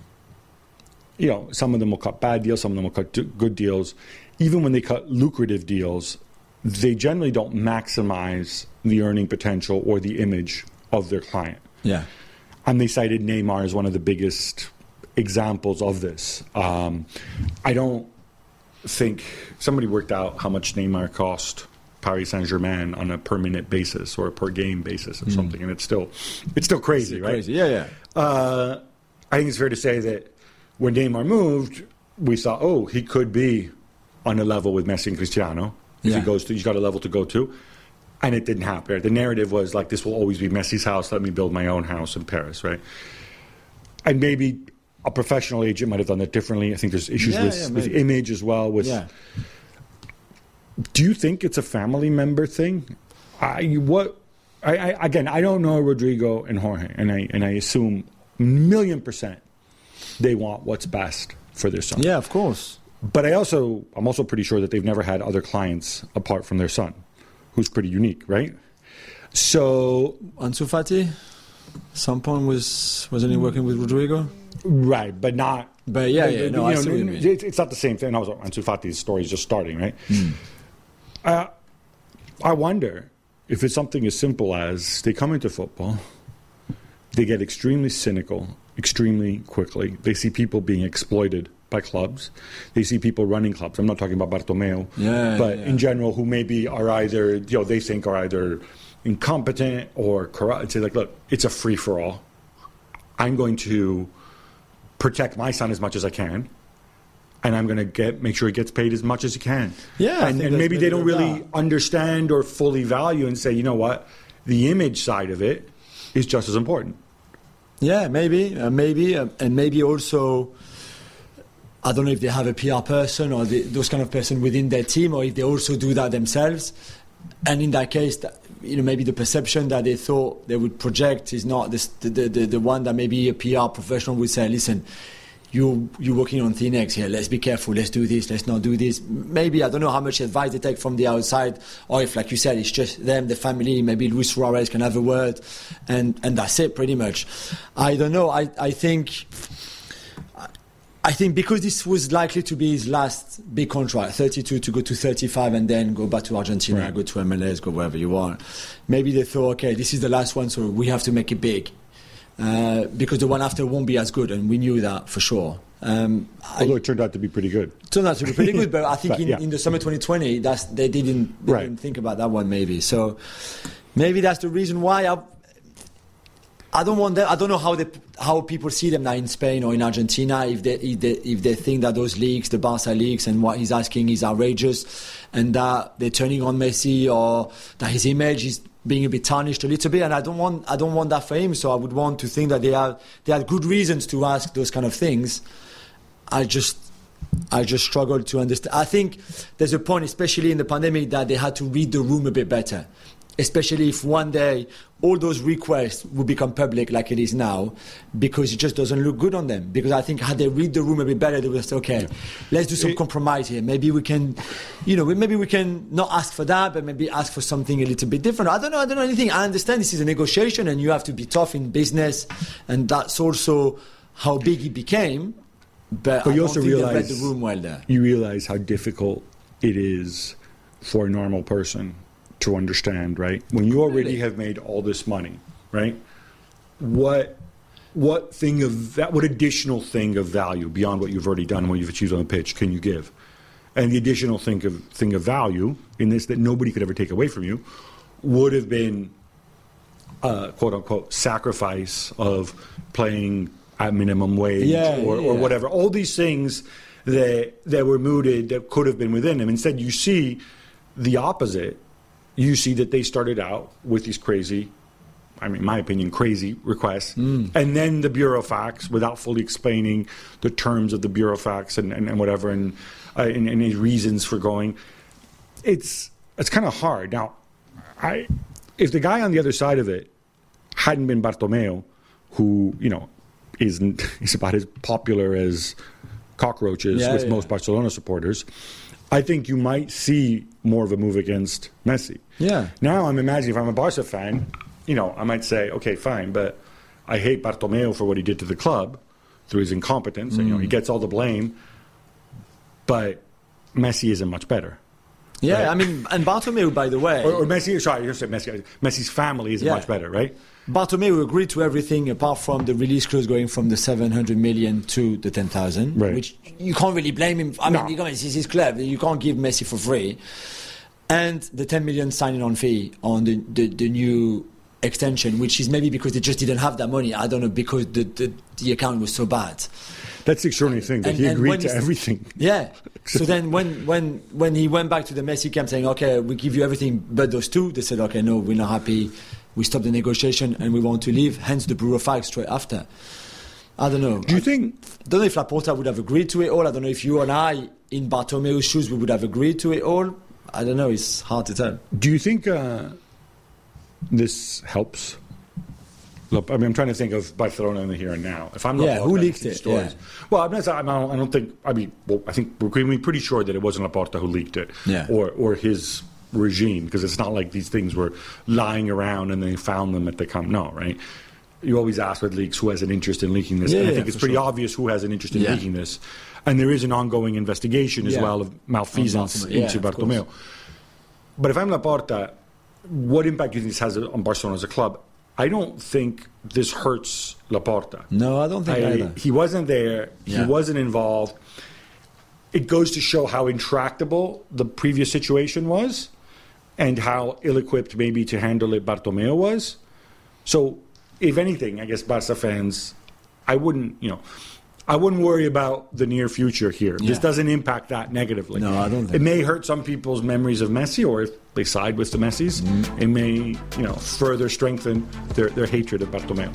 you know, some of them will cut bad deals, some of them will cut d- good deals. Even when they cut lucrative deals, they generally don't maximize the earning potential or the image of their client. Yeah. And they cited Neymar as one of the biggest examples of this. Um, I don't think somebody worked out how much Neymar cost Paris Saint-Germain on a per minute basis or a per game basis or mm. something, and it's still it's still crazy, It's right? Crazy, yeah, yeah. Uh, I think it's fair to say that when Neymar moved, we thought, oh, he could be on a level with Messi and Cristiano. If Yeah. he goes to, he's got a level to go to. And it didn't happen. The narrative was like, this will always be Messi's house. Let me build my own house in Paris, right? And maybe a professional agent might have done that differently. I think there's issues Yeah, with, yeah, with maybe. image as well. With, Yeah. do you think it's a family member thing? I what? I, I again, I don't know Rodrigo and Jorge, and I and I assume million percent they want what's best for their son. Yeah, of course. But I also, I'm also pretty sure that they've never had other clients apart from their son, who's pretty unique, right? So, Ansu Fati, some point was wasn't he working with Rodrigo? right, but not. But yeah, but, yeah, you no, I know, see what you mean. it- it's not the same thing. Also, Ansu Fati's story is just starting, right? Hmm. Uh, I wonder if it's something as simple as they come into football, they get extremely cynical, extremely quickly. They see people being exploited by clubs. They see people running clubs. I'm not talking about Bartomeu, Yeah, but yeah. in general, who maybe are either, you know, they think are either incompetent or corrupt. Say like, look, it's a free for all. I'm going to protect my son as much as I can, and I'm going to get make sure he gets paid as much as he can. Yeah, I and, think and that's maybe they maybe don't the really route. understand or fully value and say, you know what, the image side of it is just as important. Yeah, maybe, uh, maybe, uh, and maybe also, I don't know if they have a P R person or the, those kind of person within their team, or if they also do that themselves. And in that case, that, you know, maybe the perception that they thought they would project is not this, the, the, the the one that maybe a P R professional would say, listen, you you're working on thin eggs here. Let's be careful. Let's do this. Let's not do this. Maybe I don't know how much advice they take from the outside, or if, like you said, it's just them, the family. Maybe Luis Suarez can have a word, and and that's it, pretty much. I don't know. I I think I think because this was likely to be his last big contract, thirty-two to go to thirty-five and then go back to Argentina, right. go to M L S, go wherever you want. Maybe they thought, okay, this is the last one, so we have to make it big. Uh, because the one after won't be as good, and we knew that for sure. Um, Although I, it turned out to be pretty good. Turned out to be pretty good, but I think but, in, yeah. in the summer twenty twenty, that's, they didn't, they right. didn't think about that one maybe. So maybe that's the reason why I... I don't want them, I don't know how they, how people see them now in Spain or in Argentina. If they, if they if they think that those leagues, the Barca leagues, and what he's asking is outrageous, and that they're turning on Messi, or that his image is being a bit tarnished a little bit. And I don't want I don't want that for him. So I would want to think that they have they had good reasons to ask those kind of things. I just I just struggle to understand. I think there's a point, especially in the pandemic, that they had to read the room a bit better. Especially if one day all those requests will become public like it is now, because it just doesn't look good on them. Because I think had they read the room a bit better, they would say, okay, yeah. let's do some it, compromise here. Maybe we can, you know, maybe we can not ask for that, but maybe ask for something a little bit different. I don't know, I don't know anything. I understand this is a negotiation and you have to be tough in business, and that's also how big it became. But, but I you don't also think realize, they read the room well there. You realize how difficult it is for a normal person to understand, right? When you already have made all this money, right? What what thing of that? What additional thing of value beyond what you've already done and what you've achieved on the pitch can you give? And the additional thing of thing of value in this that nobody could ever take away from you would have been uh, quote unquote sacrifice of playing at minimum wage yeah, or, yeah. or whatever. All these things that that were mooted that could have been within them. Instead, you see the opposite. You see that they started out with these crazy, I mean, in my opinion, crazy requests. Mm. And then the burofax, without fully explaining the terms of the burofax and, and, and whatever, and, uh, and, and his reasons for going. It's it's kind of hard. Now, I if the guy on the other side of it hadn't been Bartomeu, who, you know, is, is about as popular as cockroaches yeah, with yeah. most Barcelona supporters, I think you might see more of a move against Messi. Yeah. Now I'm imagining if I'm a Barca fan, you know, I might say, okay, fine, but I hate Bartomeu for what he did to the club through his incompetence. Mm. And, you know, he gets all the blame, but Messi isn't much better. Yeah, right? I mean, and Bartomeu, by the way, or, or Messi. Sorry, you said Messi. Messi's family isn't yeah. much better, right? Bartomeu agreed to everything apart from the release clause going from the seven hundred million to the ten thousand, right. which you can't really blame him. I no. mean, this is his club. You can't give Messi for free. And the ten million signing on fee on the, the, the new extension, which is maybe because they just didn't have that money. I don't know, because the, the, the account was so bad. That's the extraordinary thing, that and, he and agreed to he, everything. Yeah. So then when, when, when he went back to the Messi camp saying, okay, we give you everything but those two, they said, okay, no, we're not happy. We stopped the negotiation and we want to leave. Hence the burofax straight after. I don't know. Do you I think... don't know if Laporta would have agreed to it all. I don't know if you and I, in Bartomeu's shoes, we would have agreed to it all. I don't know. It's hard to tell. Do you think uh, this helps? Look, I mean, I'm trying to think of Barcelona in the here and now. If I'm not yeah, who leaked it? Stories, yeah. Well, I'm not, I don't, I don't think. I mean, well, I think we're pretty sure that it wasn't Laporta who leaked it, yeah. or or his regime, because it's not like these things were lying around and they found them at the Camp Nou, right? You always ask with leaks who has an interest in leaking this. Yeah, and I yeah, think it's pretty sure. obvious who has an interest in yeah. leaking this, and there is an ongoing investigation as yeah. well of malfeasance yeah, into Bartomeu. But if I'm Laporta, what impact do you think this has on Barcelona as a club? I don't think this hurts Laporta. No, I don't think I, either. He wasn't there. Yeah. He wasn't involved. It goes to show how intractable the previous situation was and how ill-equipped maybe to handle it Bartomeu was. So, if anything, I guess Barca fans, I wouldn't, you know, I wouldn't worry about the near future here. Yeah. This doesn't impact that negatively. No, I don't think It may hurt some people's memories of Messi, or if they side with the Messis, mm. it may, you know, further strengthen their, their hatred of Bartomeu.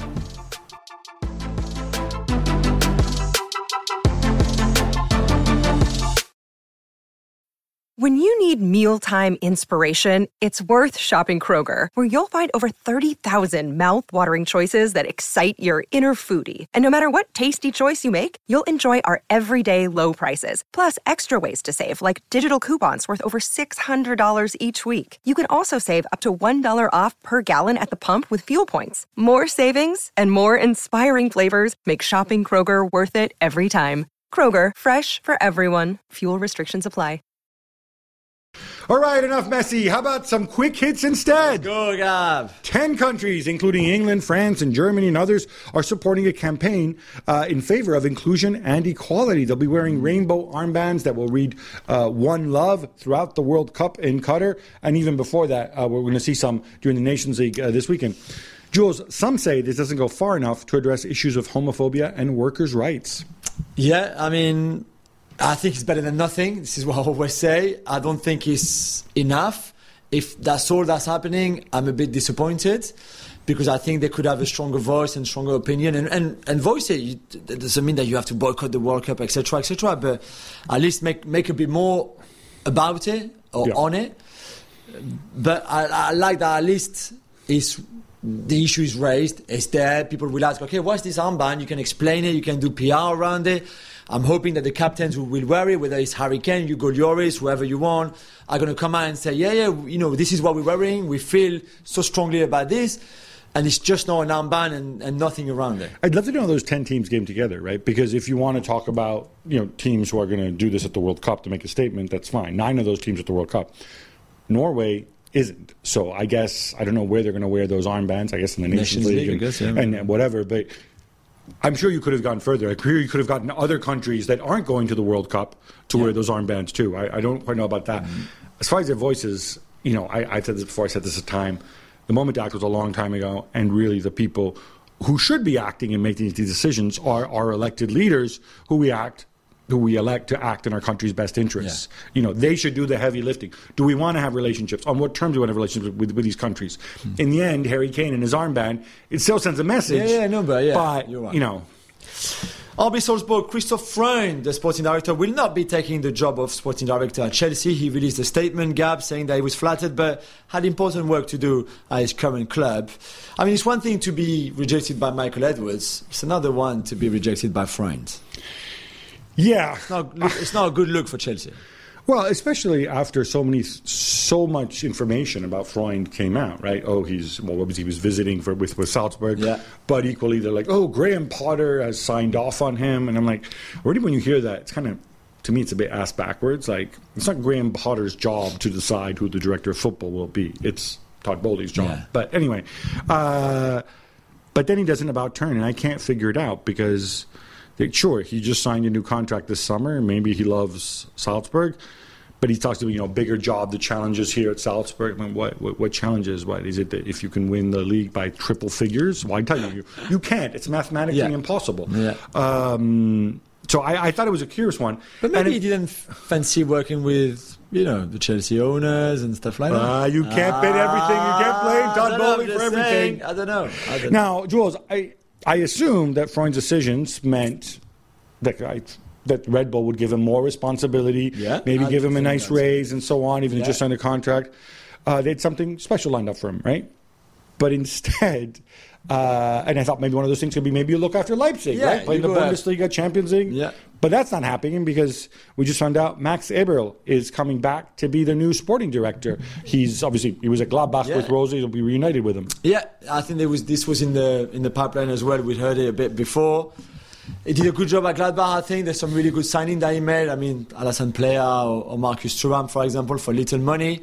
When you need mealtime inspiration, it's worth shopping Kroger, where you'll find over thirty thousand mouth-watering choices that excite your inner foodie. And no matter what tasty choice you make, you'll enjoy our everyday low prices, plus extra ways to save, like digital coupons worth over six hundred dollars each week. You can also save up to one dollar off per gallon at the pump with fuel points. More savings and more inspiring flavors make shopping Kroger worth it every time. Kroger, fresh for everyone. Fuel restrictions apply. All right, enough Messi. How about some quick hits instead? Go, Gab. Ten countries, including England, France, and Germany, and others, are supporting a campaign uh, in favor of inclusion and equality. They'll be wearing rainbow armbands that will read uh, One Love throughout the World Cup in Qatar. And even before that, uh, we're going to see some during the Nations League uh, this weekend. Jules, some say this doesn't go far enough to address issues of homophobia and workers' rights. Yeah, I mean, I think it's better than nothing. This is what I always say. I don't think it's enough. If that's all that's happening, I'm a bit disappointed because I think they could have a stronger voice and stronger opinion. And, and, and voice it. It doesn't mean that you have to boycott the World Cup, et cetera, et cetera. But at least make, make a bit more about it or yeah. on it. But I, I like that at least it's... the issue is raised, it's there, people will ask, okay, what's this armband? You can explain it, you can do P R around it. I'm hoping that the captains who will wear it, whether it's Harry Kane, Hugo Lloris, whoever you want, are going to come out and say, yeah, yeah, you know, this is what we're wearing, we feel so strongly about this, and it's just not an armband and, and nothing around it. I'd love to know how those ten teams came together, right? Because if you want to talk about, you know, teams who are going to do this at the World Cup to make a statement, that's fine. Nine of those teams at the World Cup. Norway isn't. So I guess, I don't know where they're going to wear those armbands, I guess in the Nations, Nations League, League and, I guess, yeah. and, and whatever, but I'm sure you could have gone further. I'm sure you could have gotten other countries that aren't going to the World Cup to yeah. wear those armbands too. I, I don't quite know about that. Mm-hmm. As far as their voices, you know, I, I said this before, I said this at the time, the Moment to Act was a long time ago, and really the people who should be acting and making these decisions are our elected leaders who we act who we elect to act in our country's best interests. Yeah. You know, they should do the heavy lifting. Do we want to have relationships? On what terms do we want to have relationships with, with these countries? Mm. In the end, Harry Kane and his armband, it still sends a message. Yeah, yeah, no, but yeah, but, you're right. you know. R B Salzburg, Christoph Freund, the sporting director, will not be taking the job of sporting director at Chelsea. He released a statement, Gab, saying that he was flattered but had important work to do at his current club. I mean, it's one thing to be rejected by Michael Edwards. It's another one to be rejected by Freund. Yeah, it's not, it's not a good look for Chelsea. Well, especially after so many, so much information about Freund came out, right? Oh, he's well, what was he was visiting for with with Salzburg, yeah. But equally, they're like, oh, Graham Potter has signed off on him, and I'm like, already when you hear that, it's kind of, to me, it's a bit ass backwards. Like, it's not Graham Potter's job to decide who the director of football will be. It's Todd Bowley's job. Yeah. But anyway, uh, but then he does an about turn, and I can't figure it out because. Sure, he just signed a new contract this summer. Maybe he loves Salzburg, but he talks to you know bigger job, the challenges here at Salzburg. I mean, what, what what challenges? What is it that if you can win the league by triple figures? Well, I tell you, you, you can't. It's mathematically yeah. impossible. Yeah. Um, so I, I thought it was a curious one. But maybe it, he didn't fancy working with you know the Chelsea owners and stuff like that. Uh, you can't bet everything. You can't blame Todd Bowley for everything. Saying, I don't know. I don't now, know. Jules, I. I assumed that Freund's decisions meant that I, that Red Bull would give him more responsibility, yeah, maybe I give him a nice that's raise and so on, even yeah. if he just signed a contract. Uh, they had something special lined up for him, right? But instead, uh, and I thought maybe one of those things could be maybe you look after Leipzig, yeah, right? Playing the Bundesliga, Champions League. Yeah. But that's not happening because we just found out Max Eberl is coming back to be the new sporting director. He's obviously he was at Gladbach yeah. with Rose. He'll be reunited with him. Yeah, I think there was this was in the in the pipeline as well. We heard it a bit before. He did a good job at Gladbach. I think there's some really good signing that he made. I mean, Alassane Plea or, or Marcus Thuram, for example, for little money.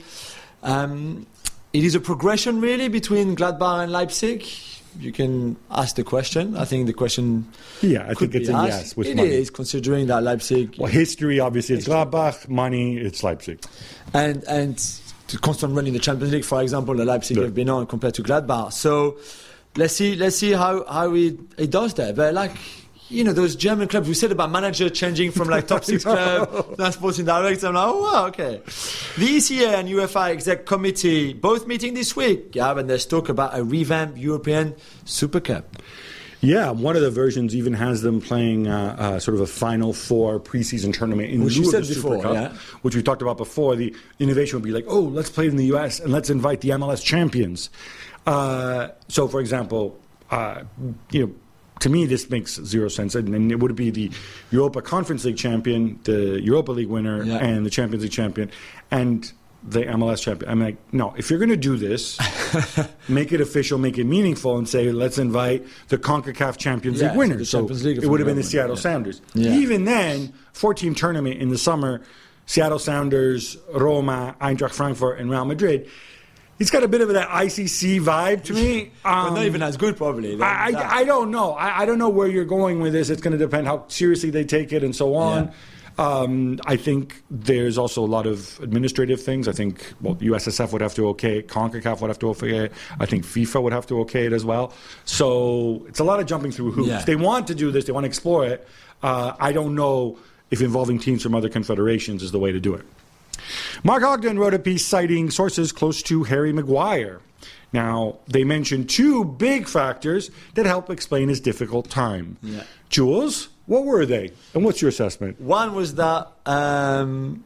Um, it is a progression really between Gladbach and Leipzig. You can ask the question. I think the question Yeah, I could think it's be a asked. yes with it money. It is, considering that Leipzig... Well, history, obviously, it's Gladbach. Money, it's Leipzig. And and the constant run in the Champions League, for example, the Leipzig yeah. have been on compared to Gladbach. So let's see let's see how, how it, it does there. But like... You know, those German clubs, we said about manager changing from like top six club, to sporting director. I'm like, oh, wow, okay. The E C A and UEFA exec committee both meeting this week. Yeah, and there's talk about a revamped European Super Cup. Yeah, one of the versions even has them playing uh, uh, sort of a Final Four preseason tournament in which lieu you of said the before, Super Cup, yeah. which we talked about before. The innovation would be like, oh, let's play it in the U S and let's invite the M L S champions. Uh, so, for example, uh, you know, to me, this makes zero sense. And, and it would be the Europa Conference League champion, the Europa League winner, yeah. and the Champions League champion. And the M L S champion. I'm like, no, if you're going to do this, make it official, make it meaningful, and say, let's invite the CONCACAF Champions Yeah, League winners. the So Champions League it would have been the winner, Seattle yeah. Sounders. Yeah. Even then, four-team tournament in the summer, Seattle Sounders, Roma, Eintracht Frankfurt, and Real Madrid. He's got a bit of that I C C vibe to me. Um, But not even as good, probably. than I, that. I, I don't know. I, I don't know where you're going with this. It's going to depend how seriously they take it and so on. Yeah. Um, I think there's also a lot of administrative things. I think well, U S S F would have to okay it. CONCACAF would have to okay it. I think FIFA would have to okay it as well. So it's a lot of jumping through hoops. Yeah. They want to do this. They want to explore it. Uh, I don't know if involving teams from other confederations is the way to do it. Mark Ogden wrote a piece citing sources close to Harry Maguire. Now, they mentioned two big factors that help explain his difficult time. Yeah. Jules, what were they? And what's your assessment? One was that um,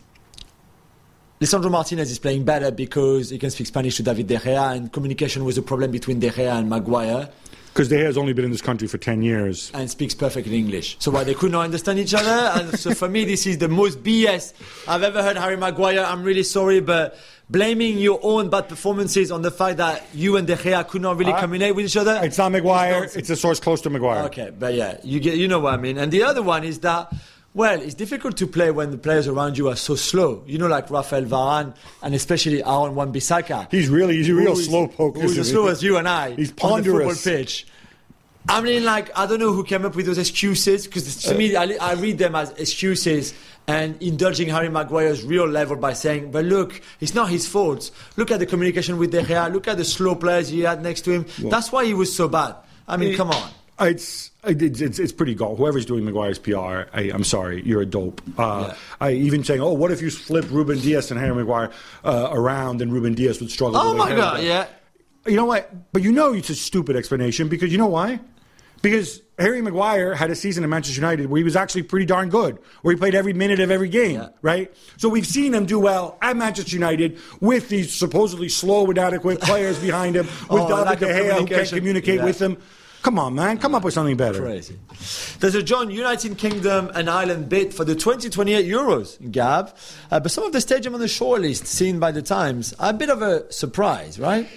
Lisandro Martinez is playing better because he can speak Spanish to David De Gea, and communication was a problem between De Gea and Maguire, Because De Gea has only been in this country for ten years. and speaks perfectly English. So why they could not understand each other. And so for me, this is the most B S I've ever heard Harry Maguire. I'm really sorry, but blaming your own bad performances on the fact that you and De Gea could not really Uh, communicate with each other. It's not Maguire. nonsense. It's a source close to Maguire. Okay, but yeah, you get, you know what I mean. And the other one is that, well, it's difficult to play when the players around you are so slow. You know, like Rafael Varane and especially Aaron Wan-Bissaka. He's really, he's a real Who is- slowpoke. Who's isn't as he? slow as you and I. He's on the ponderous. football pitch. I mean, like, I don't know who came up with those excuses, because to me, I, I read them as excuses and indulging Harry Maguire's real level by saying, but look, it's not his fault. Look at the communication with De Gea. Look at the slow players he had next to him. That's why he was so bad. I mean, It- come on. It's it's it's, it's pretty gold. Whoever's doing Maguire's P R, I, I'm sorry, you're a dope. Uh, Yeah. I even saying, oh, what if you flip Ruben Diaz and Harry Maguire uh, around, and Ruben Diaz would struggle. Oh with my Harry God, Maguire. yeah. You know what? But you know it's a stupid explanation, because you know why? Because Harry Maguire had a season at Manchester United where he was actually pretty darn good, where he played every minute of every game, Yeah. right? So we've seen him do well at Manchester United with these supposedly slow, inadequate players behind him, with Oh, David lack De of Gea who can't communication. communicate Yeah. with him. Come on, man. Come up with something better. Crazy. There's a John United Kingdom and Ireland bid for the twenty twenty-eight Euros, Gab. Uh, but some of the stadium on the shortlist seen by the Times are a bit of a surprise, right?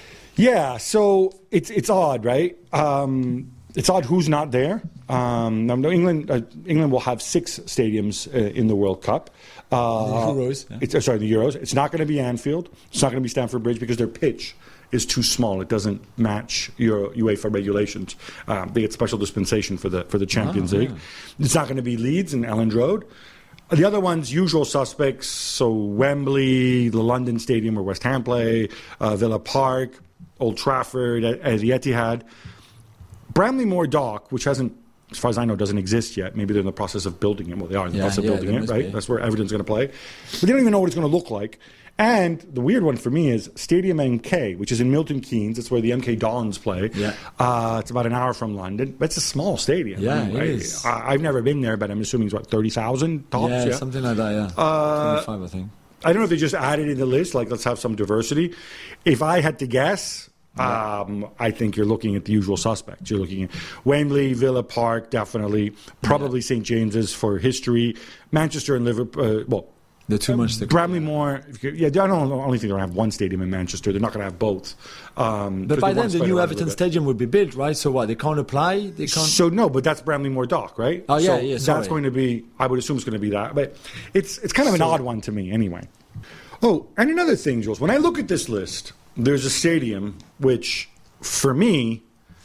Yeah, so it's it's odd, right? Um, it's odd who's not there. Um, now, England uh, England will have six stadiums uh, in the World Cup. Uh, The Euros, yeah. It's, uh, sorry, the Euros. It's not going to be Anfield. It's not going to be Stamford Bridge because their pitch is too small. It doesn't match Euro, UEFA regulations. Um, they get special dispensation for the for the Champions Oh, League. yeah. It's not going to be Leeds and Elland Road. The other ones, usual suspects. So Wembley, the London Stadium where West Ham play, uh, Villa Park, Old Trafford, at, at the Etihad. Bramley-Moore Dock, which hasn't, as far as I know, doesn't exist yet. Maybe they're in the process of building it. Well, they are in the Yeah, process of yeah, building they it, must right? be. That's where Everton's going to play. But they don't even know what it's going to look like. And the weird one for me is Stadium M K, which is in Milton Keynes. It's where the M K Dons play. Yeah. Uh, it's about an hour from London. But it's a small stadium. Yeah, I mean, it I, is. I, I've never been there, but I'm assuming it's, what, thirty thousand tops? yeah, something like that, yeah. Uh, twenty-five, I think. I don't know if they just added in the list, like, let's have some diversity. If I had to guess, um, I think you're looking at the usual suspects. You're looking at Wembley, Villa Park, definitely. Probably Saint James's for history. Manchester and Liverpool. Uh, well, They're too much. To Bramley Moore. Yeah, I don't only think they're going to have one stadium in Manchester. They're not going to have both. Um, But 'cause by they then, want to the spread new it out a Everton little bit. Stadium would be built, right? So what? They can't apply? They can't. So no, but that's Bramley Moore Dock, right? Oh, yeah, so yeah, sorry. That's going to be. I would assume it's going to be that, but it's it's kind of an odd one to me, anyway. Oh, and another thing, Jules. When I look at this list, there's a stadium which, for me,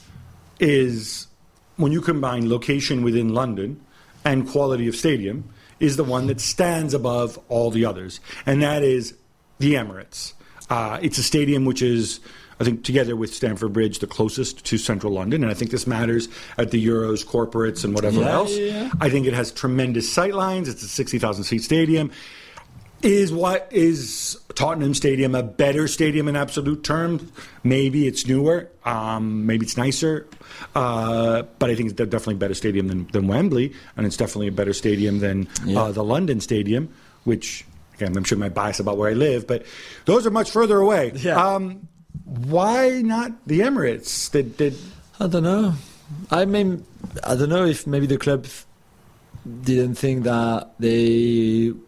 is when you combine location within London and quality of stadium, is the one that stands above all the others, and that is the Emirates. Uh, it's a stadium which is, I think, together with Stamford Bridge, the closest to central London, and I think this matters at the Euros, corporates, and whatever Yeah, else. yeah, yeah. I think it has tremendous sightlines. It's a sixty thousand seat stadium. Is what is Tottenham Stadium a better stadium in absolute terms? Maybe it's newer. Um, maybe it's nicer. Uh, but I think it's definitely a better stadium than, than Wembley, and it's definitely a better stadium than Yeah. uh, the London Stadium, which, again, I'm sure my bias about where I live, but those are much further away. Yeah. Um, why not the Emirates? Did, did I don't know. I mean, I don't know if maybe the club didn't think that they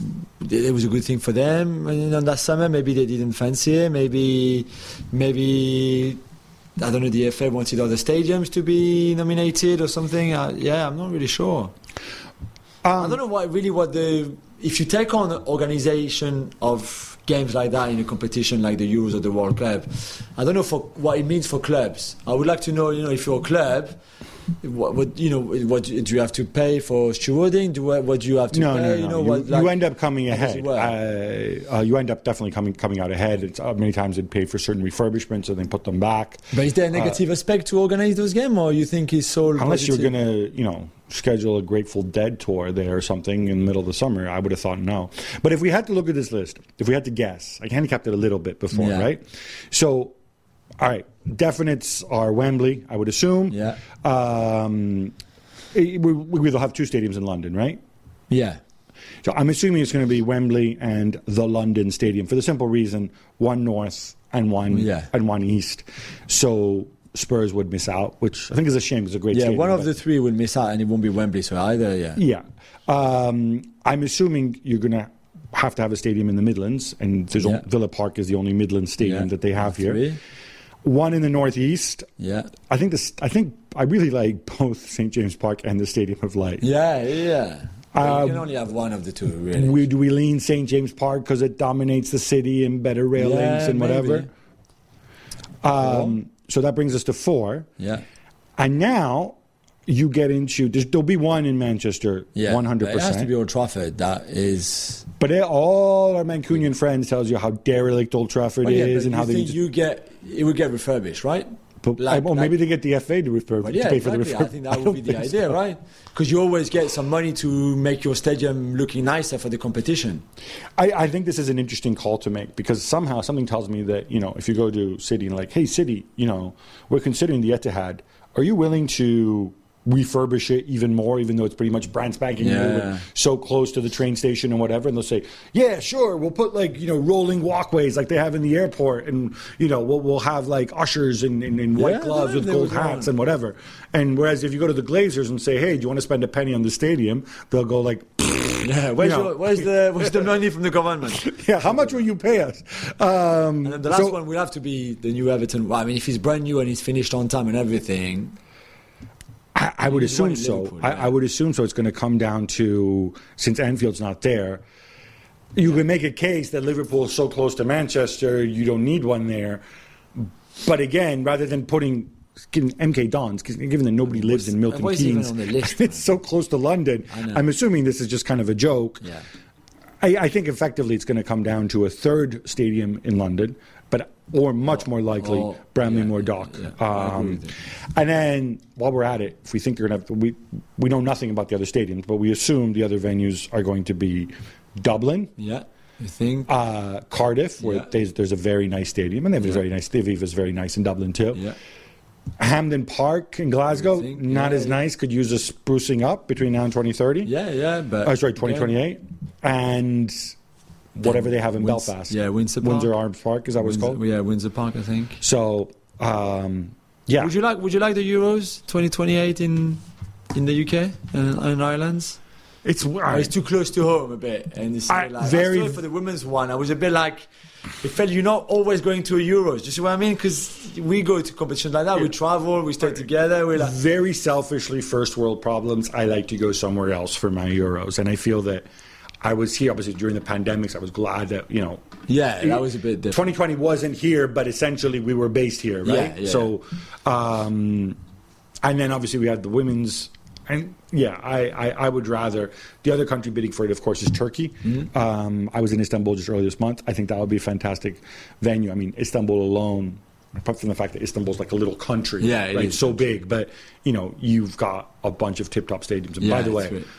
it was a good thing for them. And, you know, that summer, maybe they didn't fancy it. Maybe, maybe I don't know. The F A wanted other stadiums to be nominated or something. Uh, yeah, I'm not really sure. Um, I don't know what really what the if you take on organization of games like that in a competition like the Euros or the World Cup, I don't know for what it means for clubs. I would like to know, you know, if you're a club, what, what you know, what do you have to pay for stewarding? Do what do you have to no, pay? No, no, you know, you, what, like, you end up coming ahead. Uh, uh, you end up definitely coming coming out ahead. It's, uh, many times they'd pay for certain refurbishments and then put them back. But is there a negative uh, aspect to organize those games, or you think it's all unless positive? You're going to, you know, schedule a Grateful Dead tour there or something in the middle of the summer, I would have thought no. But if we had to look at this list, if we had to guess, I handicapped it a little bit before, yeah. right? So, all right, definites are Wembley, I would assume. Yeah. Um, we, we'll have two stadiums in London, right? Yeah. So I'm assuming it's going to be Wembley and the London Stadium for the simple reason one north and one yeah. and one east. So Spurs would miss out, which I think is a shame. It's a great yeah, stadium. one of the three will miss out, and it won't be Wembley. So either, yeah. Yeah, um, I'm assuming you're going to have to have a stadium in the Midlands, and there's yeah. only, Villa Park is the only Midlands stadium yeah. that they have here. Three. One in the northeast. Yeah, I think this. I think I really like both Saint James Park and the Stadium of Light. Yeah, yeah. Uh, you can only have one of the two, really. We, do we lean Saint James Park because it dominates the city and better railings yeah, and whatever? Um, so that brings us to four. Yeah. And now you get into, there'll be one in Manchester, yeah, one hundred percent. It has to be Old Trafford. That is. But it, all our Mancunian friends tells you how derelict Old Trafford well, yeah, is but and you how they think just, you get it would get refurbished, right? But, like, well, like, maybe they get the F A to, refurb, well, yeah, to pay exactly. for the refurb. I think that would be the idea, so. Right? Because you always get some money to make your stadium looking nicer for the competition. I, I think this is an interesting call to make because somehow something tells me that, you know, if you go to City and like, hey, City, you know, we're considering the Etihad. Are you willing to refurbish it even more, even though it's pretty much brand spanking new yeah. and so close to the train station and whatever? And they'll say, yeah, sure, we'll put like, you know, rolling walkways like they have in the airport, and, you know, we'll, we'll have like ushers in, in, in white yeah, gloves with gold hats and whatever. And whereas if you go to the Glazers and say, hey, do you want to spend a penny on the stadium? They'll go like, yeah, where's, you know. your, where's the where's the money from the government? Yeah, how much will you pay us? Um, and then the last so, one will have to be the new Everton. Well, I mean, if it's brand new and it's finished on time and everything. I, I would assume so. Yeah. I, I would assume so. It's going to come down to, since Anfield's not there, you can make a case that Liverpool is so close to Manchester, you don't need one there. But again, rather than putting M K Dons, given that nobody lives in Milton Keynes, on the list, it's so close to London. I'm assuming this is just kind of a joke. Yeah. I, I think effectively it's going to come down to a third stadium in London, but or much more likely oh, Bramley-Moore yeah, Dock. yeah, yeah. Um, and then while we're at it, if we think they're going to have, we we know nothing about the other stadiums, but we assume the other venues are going to be Dublin. Yeah. I think uh, Cardiff, where yeah. there's, there's a very nice stadium, and they have yeah. a very nice. The Aviva is very nice in Dublin too. Yeah. Hampden Park in Glasgow, think, not yeah, as yeah. nice. Could use a sprucing up between now and twenty thirty. Yeah, yeah, but oh, sorry, twenty twenty-eight, and whatever they have in Winds- Belfast. Yeah, Windsor Park. Windsor Arms Park, is that what it's Windsor, called? yeah, Windsor Park, I think. So, um, yeah. Would you like Would you like the Euros twenty twenty-eight in in the U K and, and Ireland? It's Oh, it's too close to home a bit, and it's I- like, very- I saw it for the women's one. I was a bit like, it felt you're not always going to a Euros. Do you see what I mean? Because we go to competitions like that, we travel, we stay together. We like Very selfishly, first world problems. I like to go somewhere else for my Euros, and I feel that I was here obviously during the pandemics. I was glad that you know. yeah, that was a bit different. twenty twenty wasn't here, but essentially we were based here, right? Yeah, yeah. So, um, and then obviously we had the women's. And yeah, I, I, I would rather. The other country bidding for it, of course, is Turkey. Mm-hmm. Um, I was in Istanbul just earlier this month. I think that would be a fantastic venue. I mean, Istanbul alone, apart from the fact that Istanbul's like a little country, yeah, it right? is. So big, but you know, you've got a bunch of tip-top stadiums. And Yeah, by the it's way, great.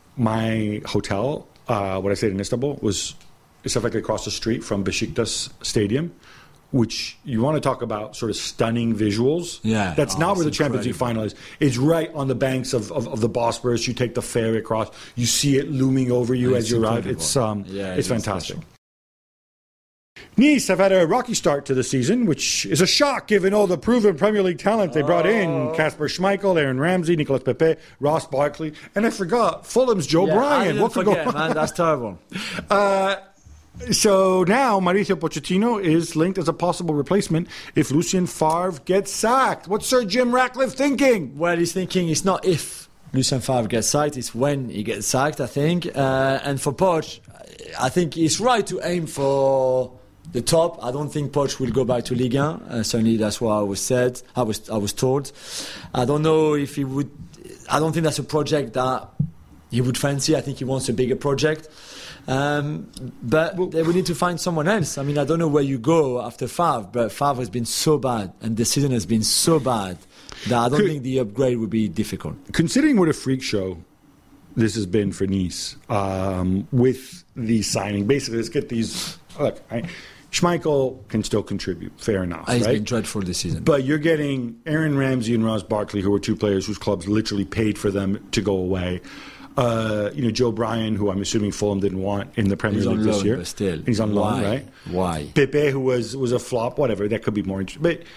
my hotel, uh, what I stayed in Istanbul, was it's effectively across the street from Besiktas Stadium. Which you want to talk about sort of stunning visuals. Yeah. That's Oh, not where the it's Champions League final is. It's right on the banks of, of, of the Bosphorus. You take the ferry across. You see it looming over you Oh, as it's you arrive. incredible. It's um, Yeah, it's it is fantastic. special. Nice have had a rocky start to the season, which is a shock given all the proven Premier League talent they brought in. Kasper Schmeichel, Aaron Ramsey, Nicolas Pepe, Ross Barkley, and I forgot, Fulham's Joe yeah, Bryan. I didn't What could forget, go on? man. That's terrible. Uh, so now Mauricio Pochettino is linked as a possible replacement if Lucien Favre gets sacked. What's Sir Jim Ratcliffe thinking? Well, he's thinking it's not if Lucien Favre gets sacked, it's when he gets sacked, I think. Uh, and for Poch, I think it's right to aim for the top. I don't think Poch will go back to Ligue one. Uh, certainly, that's what I was said. I was I was told. I don't know if he would. I don't think that's a project that he would fancy. I think he wants a bigger project. Um, but well, we need to find someone else. I mean, I don't know where you go after Favre, but Favre has been so bad, and the season has been so bad that I don't Could, think the upgrade would be difficult. Considering what a freak show this has been for Nice um, with the signing, basically, let's get these. Look, I, Schmeichel can still contribute, fair enough. He's right? been dreadful this season. But you're getting Aaron Ramsey and Ross Barkley, who are two players whose clubs literally paid for them to go away. Uh, you know, Joe Bryan, who I'm assuming Fulham didn't want in the Premier He's League on this loan, year. but still. He's on loan, Why? right? Why? Pepe, who was, was a flop, whatever, that could be more interesting. But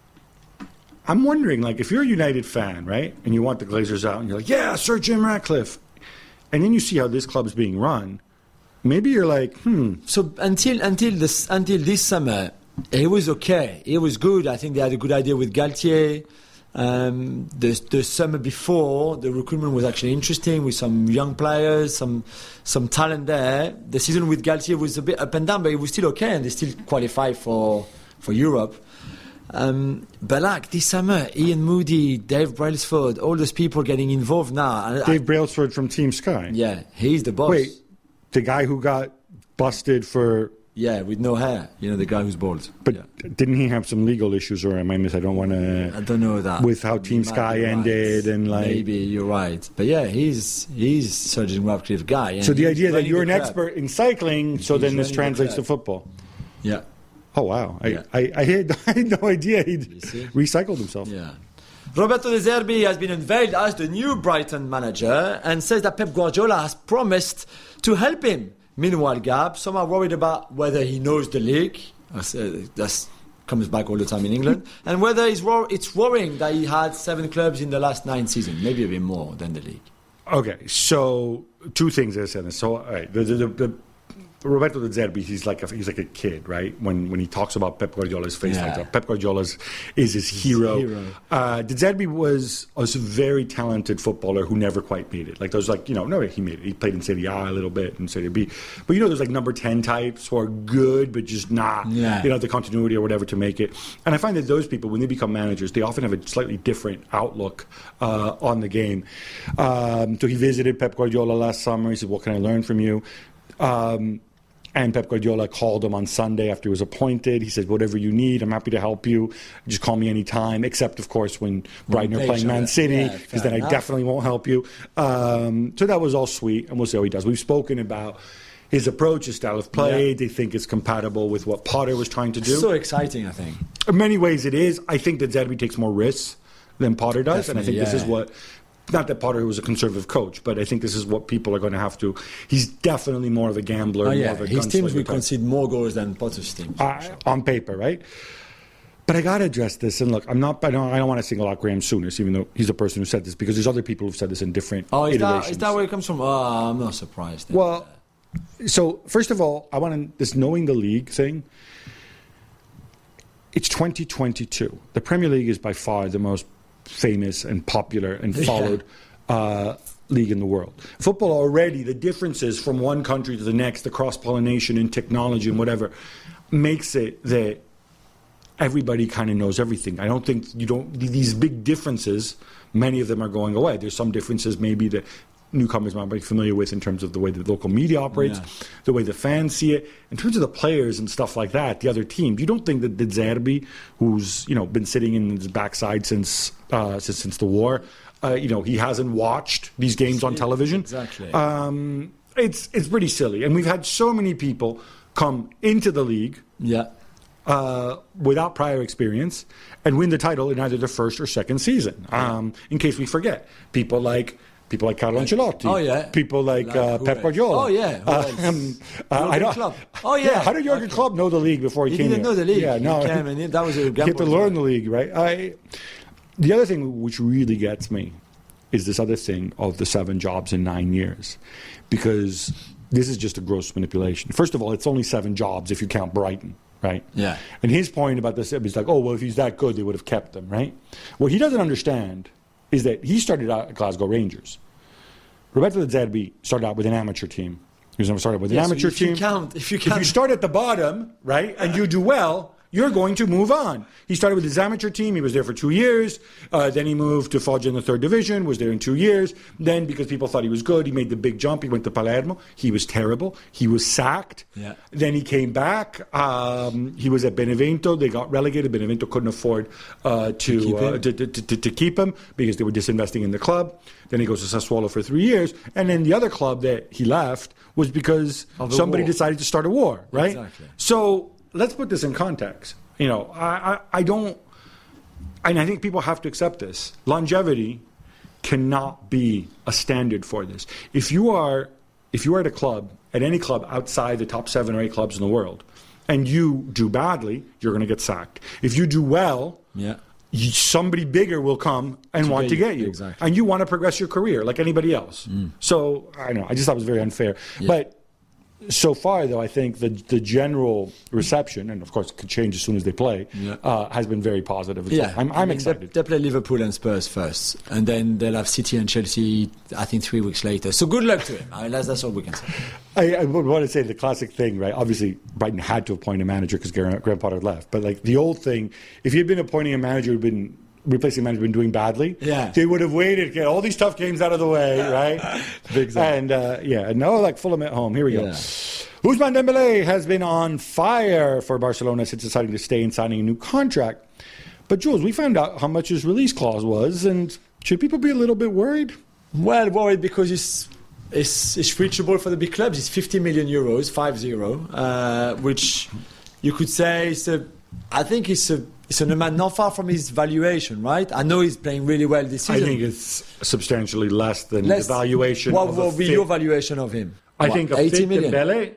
I'm wondering, like, if you're a United fan, right, and you want the Glazers out, and you're like, yeah, Sir Jim Ratcliffe, and then you see how this club's being run, maybe you're like, hmm. So until until this until this summer, it was okay. It was good. I think they had a good idea with Galtier. Um, the the summer before, the recruitment was actually interesting with some young players, some some talent there. The season with Galtier was a bit up and down, but it was still okay, and they still qualified for for Europe. Um, but like this summer, Ian Moody, Dave Brailsford, all those people getting involved now. Dave I, Brailsford from Team Sky. Yeah, he's the boss. Wait, the guy who got busted for... Yeah, with no hair. You know, the guy who's bald. But yeah. didn't he have some legal issues, or am I miss? I don't want to... I don't know that. With how Team Sky ended right. and like... Maybe, you're right. But yeah, he's he's Sir Jim Ratcliffe guy. So the idea that you're an club. expert in cycling, so he's then this translates to football. Yeah. Oh, wow. I, Yeah. I, I, had, I had no idea he'd recycled himself. Yeah. Roberto De Zerbi has been unveiled as the new Brighton manager and says that Pep Guardiola has promised to help him. Meanwhile, Gab, some are worried about whether he knows the league. That comes back all the time in England. And whether it's, wor- it's worrying that he had seven clubs in the last nine seasons, maybe a bit more than the league. Okay, so two things I said. So, all right, the, the, the, the Roberto De Zerbi, he's like a, he's like a kid, right? When when he talks about Pep Guardiola's face Yeah. like that. Pep Guardiola is his hero. hero. Uh, De Zerbi was a very talented footballer who never quite made it. Like there's like you know no he made it. He played in Serie A a little bit and Serie B, but you know there's like number ten types who are good but just not Yeah. you know the continuity or whatever to make it. And I find that those people when they become managers, they often have a slightly different outlook uh, on the game. Um, so he visited Pep Guardiola last summer. He said, "What can I learn from you?" Um, And Pep Guardiola called him on Sunday after he was appointed. He said, whatever you need, I'm happy to help you. Just call me anytime, except, of course, when Brighton are playing Man City, because yeah, then enough. I definitely won't help you. Um, so that was all sweet, and we'll see how he does. We've spoken about his approach, his style of play. Yeah. They think it's compatible with what Potter was trying to do. So exciting, I think. In many ways it is. I think that Zerbi takes more risks than Potter does, Definitely, and I think yeah. this is what... Not that Potter was a conservative coach, but I think this is what people are going to have to. He's definitely more of a gambler. Oh, yeah. More of a His teams will type. concede more goals than Potter's teams. Uh, on paper, right? But I got to address this. And look, I'm not. I don't. I don't want to single out Graham Souness, even though he's the person who said this, because there's other people who've said this in different oh, is iterations. that, is that where it comes from? Oh, I'm not surprised. Then. Well, so first of all, I want to this knowing the league thing. It's twenty twenty-two. The Premier League is by far the most famous and popular and followed yeah. uh, league in the world. Football already, the differences from one country to the next, the cross-pollination in technology and whatever, makes it that everybody kind of knows everything. I don't think you don't, these big differences, many of them are going away. There's some differences maybe that newcomers might be familiar with in terms of the way the local media operates, yeah. the way the fans see it. In terms of the players and stuff like that, the other teams, you don't think that De Zerbi, who's you know been sitting in his backside since uh, since, since the war, uh, you know he hasn't watched these games on television. Exactly. Um, it's it's pretty silly, and we've had so many people come into the league. Yeah. Uh, without prior experience and win the title in either the first or second season. Um, in case we forget, people like People like Carlo Ancelotti. Oh, yeah. People like, Like uh, who Pep else? Guardiola. Oh, yeah. Who else? Um, uh, I Jurgen don't, Klopp. Oh, yeah. How did Jurgen Okay. Klopp know the league before he, He came didn't here? know the league. Yeah, no. He came and he- that was a You have gamble to as learn well. the league, right? I, the other thing which really gets me is this other thing of the seven jobs in nine years. Because this is just a gross manipulation. First of all, it's only seven jobs if you count Brighton. Right? Yeah. And his point about this is like, oh, well, if he's that good, they would have kept him, right? What he doesn't understand is that he started out at Glasgow Rangers. Roberto De Zerbi started out with an amateur team. He was never started with an Yeah, so amateur if you team. count- if you if you count- start at the bottom, right, and you do well, you're going to move on. He started with his amateur team. He was there for two years. Uh, then he moved to Foggia in the third division, was there in two years. Then, because people thought he was good, he made the big jump. He went to Palermo. He was terrible. He was sacked. Yeah. Then he came back. Um, he was at Benevento. They got relegated. Benevento couldn't afford uh, to, keep uh, him. to, to, to, to keep him because they were disinvesting in the club. Then he goes to Sassuolo for three years. And then the other club that he left was because Of the somebody war. decided to start a war, right? Exactly. So let's put this in context. You know, I, I, I don't, and I think people have to accept this. Longevity cannot be a standard for this. If you are, if you are at a club, at any club outside the top seven or eight clubs in the world, and you do badly, you're going to get sacked. If you do well, Yeah. you, somebody bigger will come and To want get to you. get you. Exactly. And you want to progress your career like anybody else. So, I don't know, I just thought it was very unfair. Yeah. But so far, though, I think the the general reception, and of course it could change as soon as they play, Yeah. uh, has been very positive. as Yeah, well. I'm, I I'm mean, excited. They, they play Liverpool and Spurs first, and then they'll have City and Chelsea, I think, three weeks later. So good luck to him. I mean, that's, that's all we can say. I, I would want to say the classic thing, right? Obviously, Brighton had to appoint a manager because Graham Potter left. But like the old thing, if he had been appointing a manager who'd been replacing a manager who'd been doing badly, Yeah. they would have waited, get all these tough games out of the way, right? Exactly. And uh, yeah, no, like Fulham at home. Here we go. Yeah. Ousmane Dembélé has been on fire for Barcelona since deciding to stay and signing a new contract. But Jules, we found out how much his release clause was, and should people be a little bit worried? Well, worried because it's it's, it's reachable for the big clubs. It's fifty million euros, five zero, uh, which you could say is a. I think it's a. It's an amount not far from his valuation, right? I know he's playing really well this I season. think it's substantially less than Less- the valuation What of will a be fit. your valuation of him? I What, think a eighty fit million. Dembele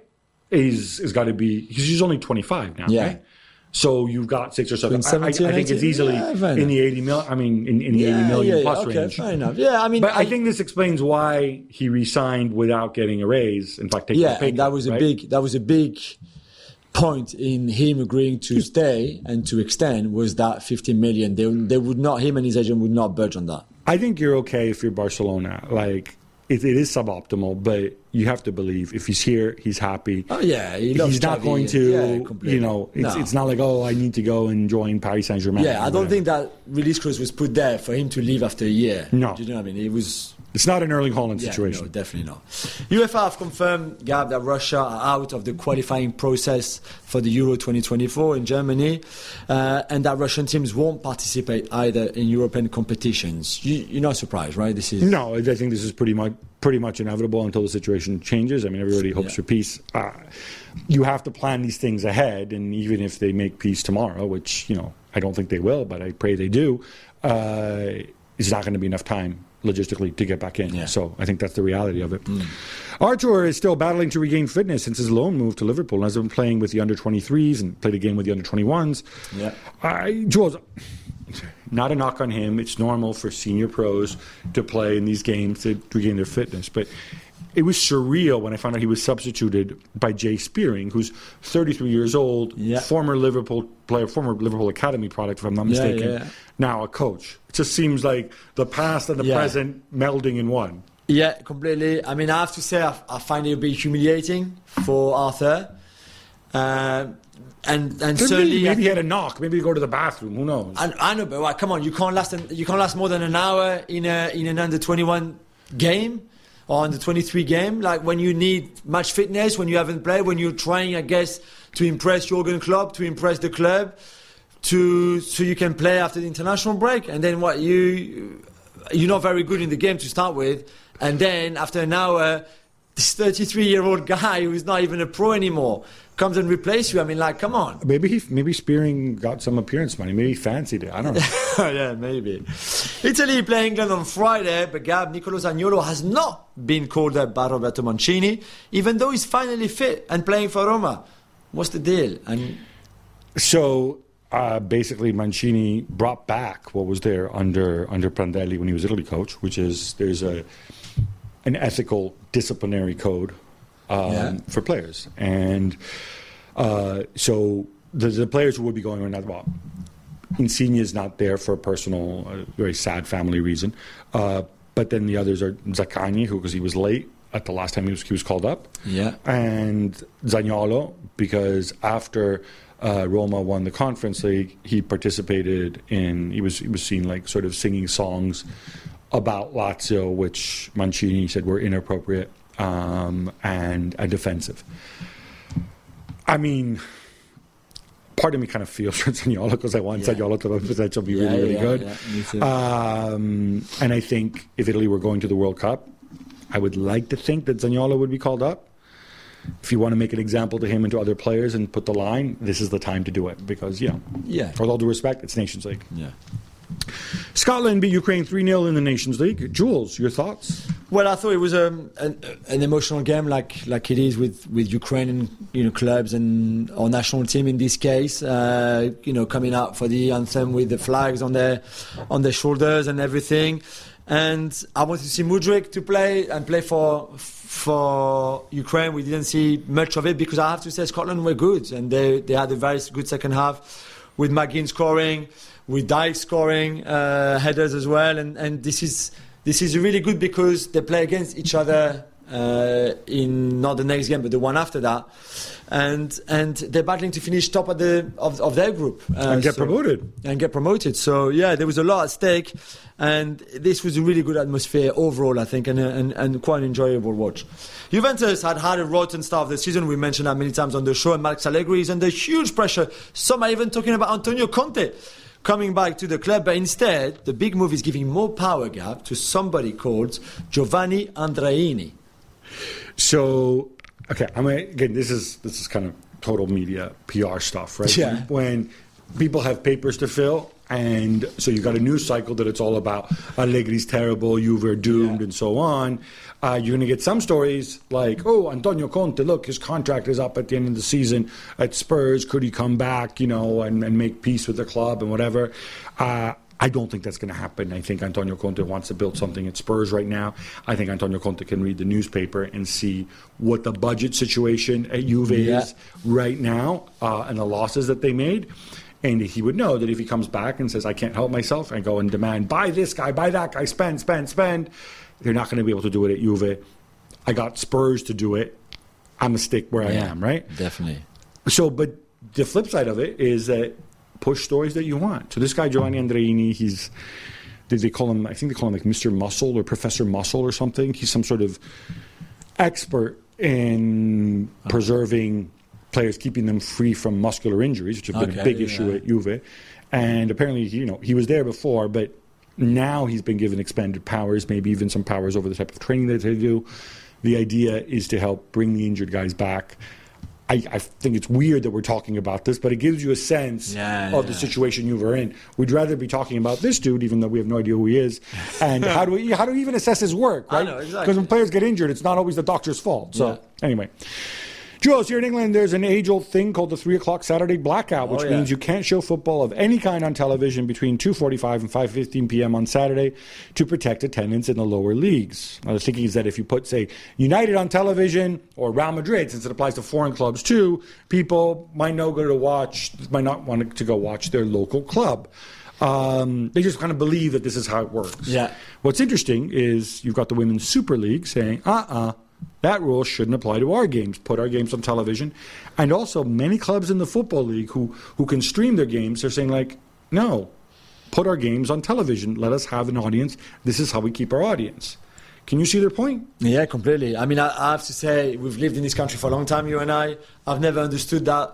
is is got to be because he's only twenty-five now, Yeah. right? So you've got six or seven. Between I, I, I seventy and think it's eighty? easily Yeah, fair in enough. the eighty mil. I mean, in, in the Yeah, eighty million yeah, plus okay, range. fair enough. Yeah, I mean, But I, I- think this explains why he resigned without getting a raise. In fact, taking Yeah, a pay and that cut, was a right? big that was a big point in him agreeing to stay and to extend was that fifteen million. They they would not him and his agent would not budge on that. I think you're okay if you're Barcelona. Like it, it is suboptimal, but you have to believe if he's here, he's happy. Oh yeah, he loves he's not Xavi. going to, Yeah, completely. you know, it's, No. it's not like, oh, I need to go and join Paris Saint Germain. Yeah, I don't think that release clause was put there for him to leave after a year. No. Do you know what I mean? It was. It's not an Erling Haaland Yeah, situation. no, definitely not. UEFA have confirmed, Gab, that Russia are out of the qualifying process for the Euro twenty twenty-four in Germany, uh, and that Russian teams won't participate either in European competitions. You, you're not surprised, right? This is No, I think this is pretty much pretty much inevitable until the situation changes. I mean, everybody hopes Yeah. for peace. Uh, you have to plan these things ahead, and even if they make peace tomorrow, which you know I don't think they will, but I pray they do, uh, it's not going to be enough time logistically to get back in. Yeah. So I think that's the reality of it. Artur is still battling to regain fitness since his loan move to Liverpool and has been playing with the under twenty-threes and played a game with the under twenty-ones. Yeah. I, Jules, not a knock on him. It's normal for senior pros to play in these games to regain their fitness. But it was surreal when I found out he was substituted by Jay Spearing, who's thirty-three years old, Yeah. former Liverpool player, former Liverpool Academy product, if I'm not Yeah, mistaken, yeah. now a coach. It just seems like the past and the Yeah. present melding in one. Yeah, completely. I mean, I have to say, I, I find it a bit humiliating for Arthur. Uh, and and Maybe, certainly, maybe he had a knock. Maybe he go to the bathroom. Who knows? I, I know, but well, come on, you can't last an, you can't last more than an hour in a in an under twenty-one game or under twenty-three game. Like when you need match fitness, when you haven't played, when you're trying, I guess, to impress Jurgen Klopp, to impress the club, to so you can play after the international break, and then what you you're not very good in the game to start with, and then after an hour, this thirty-three-year-old guy who is not even a pro anymore comes and replaces you. I mean, like, come on. Maybe he, maybe Spearing got some appearance money. Maybe he fancied it. I don't know. Yeah, maybe. Italy play England on Friday, but Gab, Nicolo Zaniolo has not been called up by Roberto Mancini, even though he's finally fit and playing for Roma. What's the deal? And so uh, basically, Mancini brought back what was there under under Prandelli when he was Italy coach, which is there's a an ethical disciplinary code um, yeah. for players, and uh, so the, the players who would be going on that well, Insigne is not there for a personal, uh, very sad family reason, uh, but then the others are Zaccagni, who because he was late at the last time he was he was called up, yeah, and Zaniolo because after uh, Roma won the Conference League, he participated in he was he was seen like sort of singing songs about Lazio, which Mancini said were inappropriate um, and, and offensive. I mean, part of me kind of feels for Zaniolo because I want yeah. Zaniolo to have potential to be yeah, really, really yeah, good. Yeah, me too. Um, and I think if Italy were going to the World Cup, I would like to think that Zaniolo would be called up. If you want to make an example to him and to other players and put the line, this is the time to do it because, you know, yeah. with all due respect, it's Nations League. Yeah. Scotland beat Ukraine three nil in the Nations League. Jules, your thoughts? Well, I thought it was um, an, an emotional game, like like it is with, with Ukrainian you know clubs and our national team in this case. Uh, you know, coming out for the anthem with the flags on their on their shoulders and everything. And I wanted to see Mudryk to play and play for for Ukraine. We didn't see much of it because I have to say Scotland were good and they they had a very good second half with McGinn scoring, with Dyke scoring uh, headers as well, and, and this is this is really good because they play against each other uh, in not the next game but the one after that, and and they're battling to finish top of the of, of their group uh, and get so, promoted and get promoted. So yeah, there was a lot at stake, and this was a really good atmosphere overall, I think, and and, and quite an enjoyable watch. Juventus had had a rotten start of the season. We mentioned that many times on the show, and Max Allegri is under huge pressure. Some are even talking about Antonio Conte coming back to the club, but instead the big move is giving more power gap to somebody called Giovanni Andreini. So, okay, I mean, again, this is this is kind of total media P R stuff, right? Yeah. When people have papers to fill, and so you've got a news cycle that it's all about Allegri's terrible, Juve are doomed, yeah. and so on. Uh, you're going to get some stories like, oh, Antonio Conte, look, his contract is up at the end of the season at Spurs. Could he come back, you know, and, and make peace with the club and whatever? Uh, I don't think that's going to happen. I think Antonio Conte wants to build something at Spurs right now. I think Antonio Conte can read the newspaper and see what the budget situation at Juve yeah. is right now uh, and the losses that they made. And he would know that if he comes back and says, I can't help myself, and go and demand, buy this guy, buy that guy, spend, spend, spend, they're not going to be able to do it at Juve. I got Spurs to do it. I'm a stick where yeah, I am, right? Definitely. So, but the flip side of it is that push stories that you want. So this guy, Giovanni Andreini, he's, did they call him, I think they call him like Mister Muscle or Professor Muscle or something. He's some sort of expert in okay. preserving players, keeping them free from muscular injuries, which have been okay, a big yeah. issue at Juve. And apparently, you know, he was there before, but now he's been given expanded powers, maybe even some powers over the type of training that they do. The idea is to help bring the injured guys back. I, I think it's weird that we're talking about this, but it gives you a sense yeah, of yeah. the situation you were in. We'd rather be talking about this dude, even though we have no idea who he is, and how do we how do we even assess his work, right? I know, exactly. Because when players get injured, it's not always the doctor's fault. So yeah. anyway. Jules, here in England, there's an age-old thing called the three o'clock Saturday blackout, which oh, yeah. means you can't show football of any kind on television between two forty-five and five fifteen p.m. on Saturday to protect attendance in the lower leagues. I was thinking is that if you put, say, United on television or Real Madrid, since it applies to foreign clubs too, people might not go to watch, might not want to go watch their local club. Um, they just kind of believe that this is how it works. Yeah. What's interesting is you've got the Women's Super League saying, uh-uh, that rule shouldn't apply to our games. Put our games on television. And also, many clubs in the Football League who, who can stream their games are saying, like, no, put our games on television. Let us have an audience. This is how we keep our audience. Can you see their point? Yeah, completely. I mean, I, I have to say, we've lived in this country for a long time, you and I. I've never understood that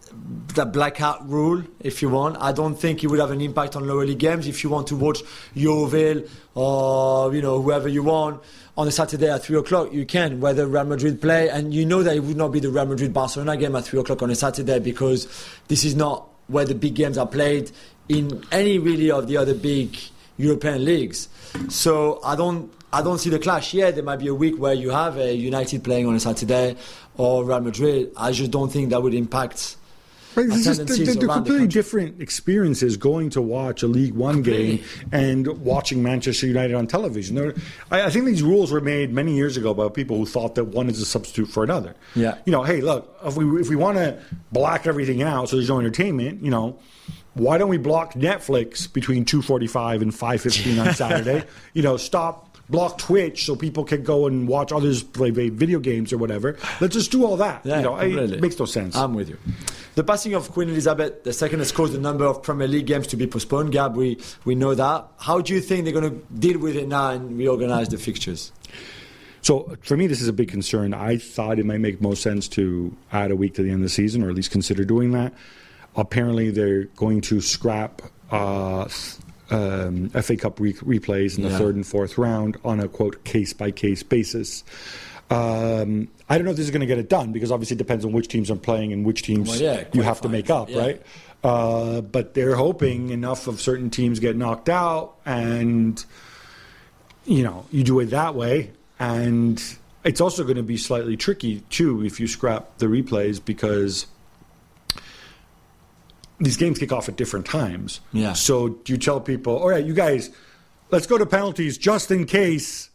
the blackout rule, if you want. I don't think it would have an impact on lower league games. If you want to watch Yeovil or you know whoever you want on a Saturday at three o'clock, you can. Whether Real Madrid play, and you know that it would not be the Real Madrid Barcelona game at three o'clock on a Saturday because this is not where the big games are played in any really of the other big European leagues. So I don't. I don't see the clash. Yeah, there might be a week where you have a United playing on a Saturday or Real Madrid. I just don't think that would impact. Right, it's just, they're, they're completely the different experiences going to watch a League One game and watching Manchester United on television. I, I think these rules were made many years ago by people who thought that one is a substitute for another. Yeah. You know, hey, look, if we if we want to block everything out so there's no entertainment, you know, why don't we block Netflix between two forty-five and five fifteen on Saturday? You know, stop. Block Twitch so people can go and watch others play video games or whatever. Let's just do all that. Yeah, you know, it makes no sense. I'm with you. The passing of Queen Elizabeth the Second has caused a number of Premier League games to be postponed. Gab, we, we know that. How do you think they're going to deal with it now and reorganize the fixtures? So for me, this is a big concern. I thought it might make most sense to add a week to the end of the season, or at least consider doing that. Apparently, they're going to scrap Uh, Um, F A Cup re- replays in the yeah. third and fourth round on a, quote, case-by-case basis. Um, I don't know if this is going to get it done because obviously it depends on which teams are playing and which teams well, yeah, you have to make up, yeah. right? Uh, but they're hoping enough of certain teams get knocked out and, you know, you do it that way. And it's also going to be slightly tricky, too, if you scrap the replays because these games kick off at different times. Yeah. So you tell people, all right, you guys, let's go to penalties just in case,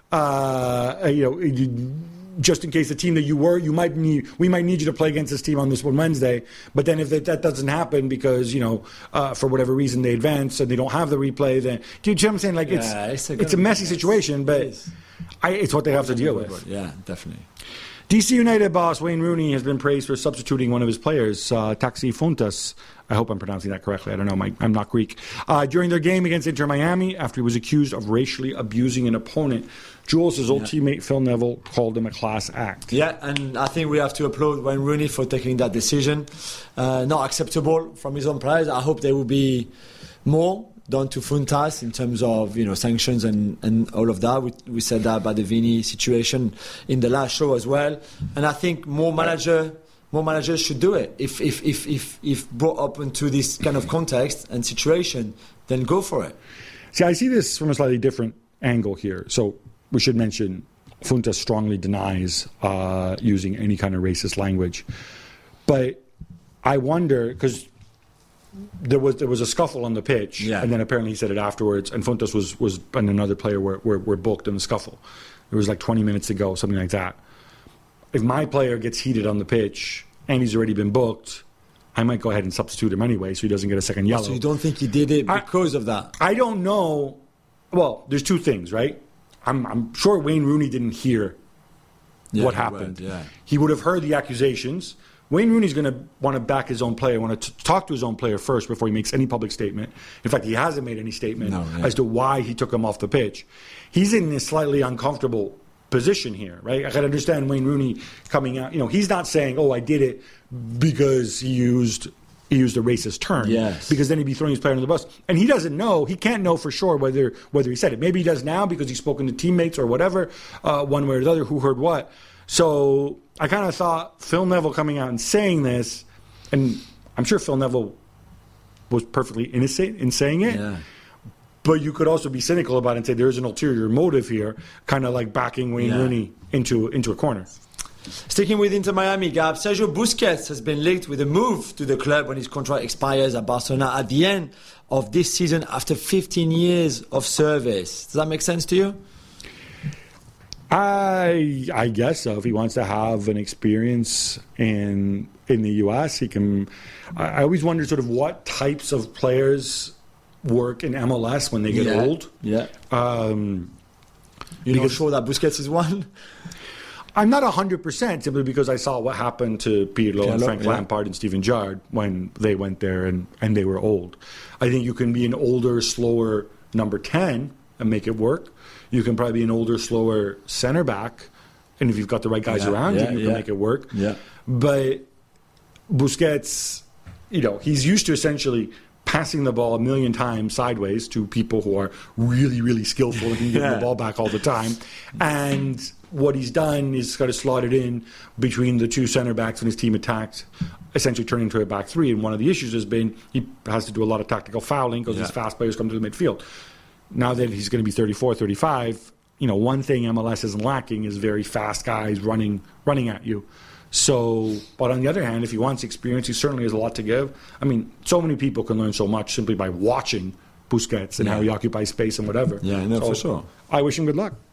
uh, you know, you, just in case the team that you were, you might need, we might need you to play against this team on this one Wednesday. But then if they, that doesn't happen because, you know, uh, for whatever reason they advance and they don't have the replay, then, do you see what I'm saying? Like, it's, yeah, it's, a, it's a messy situation, but it I, it's what they have to deal with. Yeah, definitely. D C United boss Wayne Rooney has been praised for substituting one of his players, uh, Taxi Fontas. I hope I'm pronouncing that correctly. I don't know. My, I'm not Greek. Uh, during their game against Inter Miami, after he was accused of racially abusing an opponent, Jules, his old yeah. teammate Phil Neville, called him a class act. Yeah, and I think we have to applaud Wayne Rooney for taking that decision. Uh, not acceptable from his own players. I hope there will be more done to Fontas in terms of you know sanctions and, and all of that. We, we said that about the Vini situation in the last show as well. And I think more manager more managers should do it. If if if if, if brought up into this kind of context and situation, then go for it. See, I see this from a slightly different angle here. So we should mention Fontas strongly denies uh, using any kind of racist language. But I wonder because There was there was a scuffle on the pitch, yeah. and then apparently he said it afterwards. And Fontas was, was and another player were, were were booked in the scuffle. It was like twenty minutes to go, something like that. If my player gets heated on the pitch and he's already been booked, I might go ahead and substitute him anyway, so he doesn't get a second yellow. So you don't think he did it because I, of that? I don't know. Well, there's two things, right? I'm I'm sure Wayne Rooney didn't hear yeah, what happened. Would, yeah. He would have heard the accusations. Wayne Rooney's going to want to back his own player, want to t- talk to his own player first before he makes any public statement. In fact, he hasn't made any statement no, yeah. as to why he took him off the pitch. He's in this slightly uncomfortable position here, right? I can understand Wayne Rooney coming out. You know, he's not saying, "Oh, I did it because he used he used a racist term." Yes. Because then he'd be throwing his player under the bus, and he doesn't know. He can't know for sure whether whether he said it. Maybe he does now because he's spoken to teammates or whatever, uh, one way or the other, who heard what. So I kind of thought Phil Neville coming out and saying this, and I'm sure Phil Neville was perfectly innocent in saying it, yeah. but you could also be cynical about it and say there's an ulterior motive here, kind of like backing Wayne yeah. Rooney into into a corner. Sticking with Inter Miami, Gab, Sergio Busquets has been linked with a move to the club when his contract expires at Barcelona at the end of this season after fifteen years of service. Does that make sense to you? I I guess so. If he wants to have an experience in in the U S, he can. I, I always wonder sort of what types of players work in M L S when they get yeah. old. Yeah. Um, You're not sure that Busquets is one? I'm not one hundred percent simply because I saw what happened to Pirlo Pirlo, and Frank yeah. Lampard and Steven Gerrard when they went there and, and they were old. I think you can be an older, slower number ten and make it work. You can probably be an older, slower center back, and if you've got the right guys yeah, around yeah, you, you yeah. can make it work. Yeah. But Busquets, you know, he's used to essentially passing the ball a million times sideways to people who are really, really skillful and can give Yeah. the ball back all the time. And what he's done is kind of slotted in between the two center backs when his team attacked, essentially turning into a back three. And one of the issues has been he has to do a lot of tactical fouling because Yeah. his fast players come to the midfield. Now that he's going to be thirty-four, thirty-five, you know, one thing M L S isn't lacking is very fast guys running running at you. So, but on the other hand, if he wants experience, he certainly has a lot to give. I mean, so many people can learn so much simply by watching Busquets and Yeah. how he occupies space and whatever. Yeah, no, So, for sure. I wish him good luck.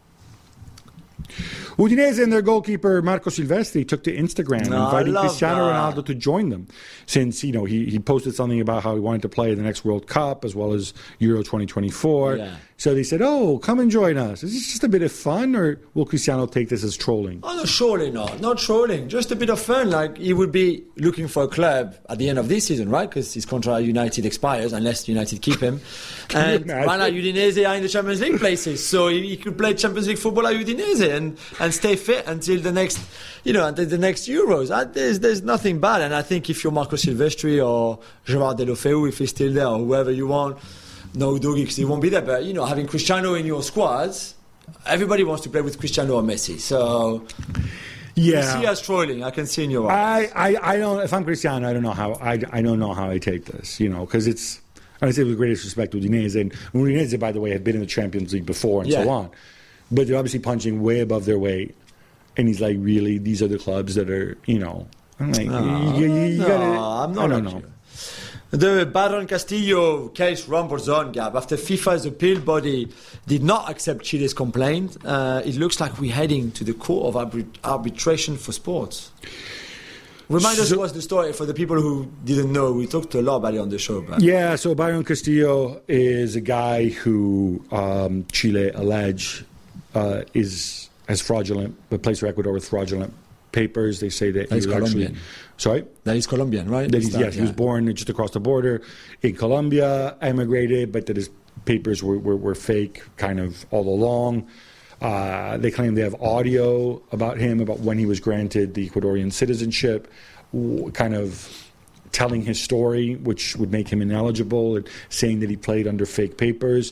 Udinese and their goalkeeper Marco Silvestri took to Instagram, No, I inviting love Cristiano that. Ronaldo to join them. Since you know he, he posted something about how he wanted to play the next World Cup as well as Euro twenty twenty-four. Yeah. So they said, "Oh, come and join us. Is this just a bit of fun, or will Cristiano take this as trolling?" Oh, no, surely not. Not trolling. Just a bit of fun. Like, he would be looking for a club at the end of this season, right? Because his contract at United expires unless United keep him. And imagine? right now, Udinese are in the Champions League places. So he, he could play Champions League football at Udinese and, and stay fit until the next, you know, until the next Euros. I, there's, there's nothing bad. And I think if you're Marco Silvestri or Gerard Deulofeu, if he's still there, or whoever you want, no Dougie because he won't be there. But, you know, having Cristiano in your squads, everybody wants to play with Cristiano or Messi. So you see us trolling. I can see in your eyes. I, I, I don't. If I'm Cristiano, I don't know how. I, I don't know how I take this. You know, because it's. I say with greatest respect to Udinese, and Udinese, by the way, had been in the Champions League before and Yeah. so on, but they're obviously punching way above their weight. And he's like, really, these are the clubs that are, you know. I'm like, No, you, you, you no, gotta, I'm not I don't like know. you. The Baron Castillo case rumbles on, Gab. After FIFA's appeal body did not accept Chile's complaint, uh, it looks like we're heading to the Court of arbit- Arbitration for Sports. Remind us So- what's the story for the people who didn't know. We talked a lot about it on the show. But Yeah, so Byron Castillo is a guy who um, Chile allege uh, is as fraudulent, but plays for Ecuador with fraudulent papers. They say that He's he was actually. Colombian. Sorry? that is Colombian, right? That he's, Is that- yes, he was yeah. born just across the border in Colombia, emigrated, but that his papers were, were, were fake kind of all along. Uh, they claim they have audio about him, about when he was granted the Ecuadorian citizenship, w- kind of telling his story, which would make him ineligible, and saying that he played under fake papers.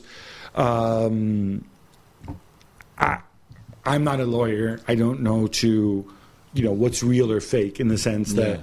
Um, I, I'm not a lawyer. I don't know to, you know, what's real or fake in the sense that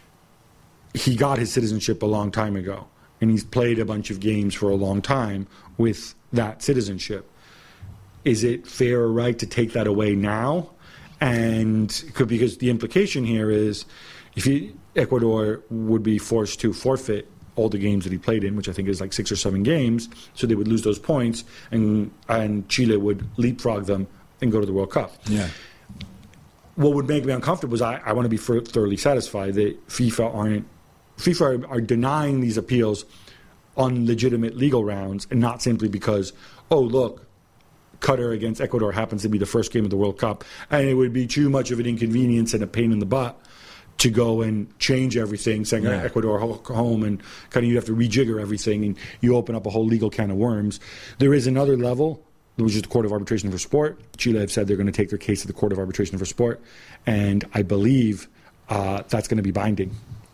he got his citizenship a long time ago, and he's played a bunch of games for a long time with that citizenship. Is it fair or right to take that away now? And could, because the implication here is if he, Ecuador would be forced to forfeit all the games that he played in, which I think is like six or seven games, so they would lose those points, and and Chile would leapfrog them and go to the World Cup. Yeah. What would make me uncomfortable is I, I want to be fir- thoroughly satisfied that FIFA aren't FIFA are, are denying these appeals on legitimate legal grounds and not simply because, oh look, Qatar against Ecuador happens to be the first game of the World Cup, and it would be too much of an inconvenience and a pain in the butt to go and change everything, saying Yeah. Ecuador ho- home, and kind of you have to rejigger everything, and you open up a whole legal can of worms. There is another level, which is the Court of Arbitration for Sport. Chile have said they're going to take their case to the Court of Arbitration for Sport, and I believe uh, that's going to be binding.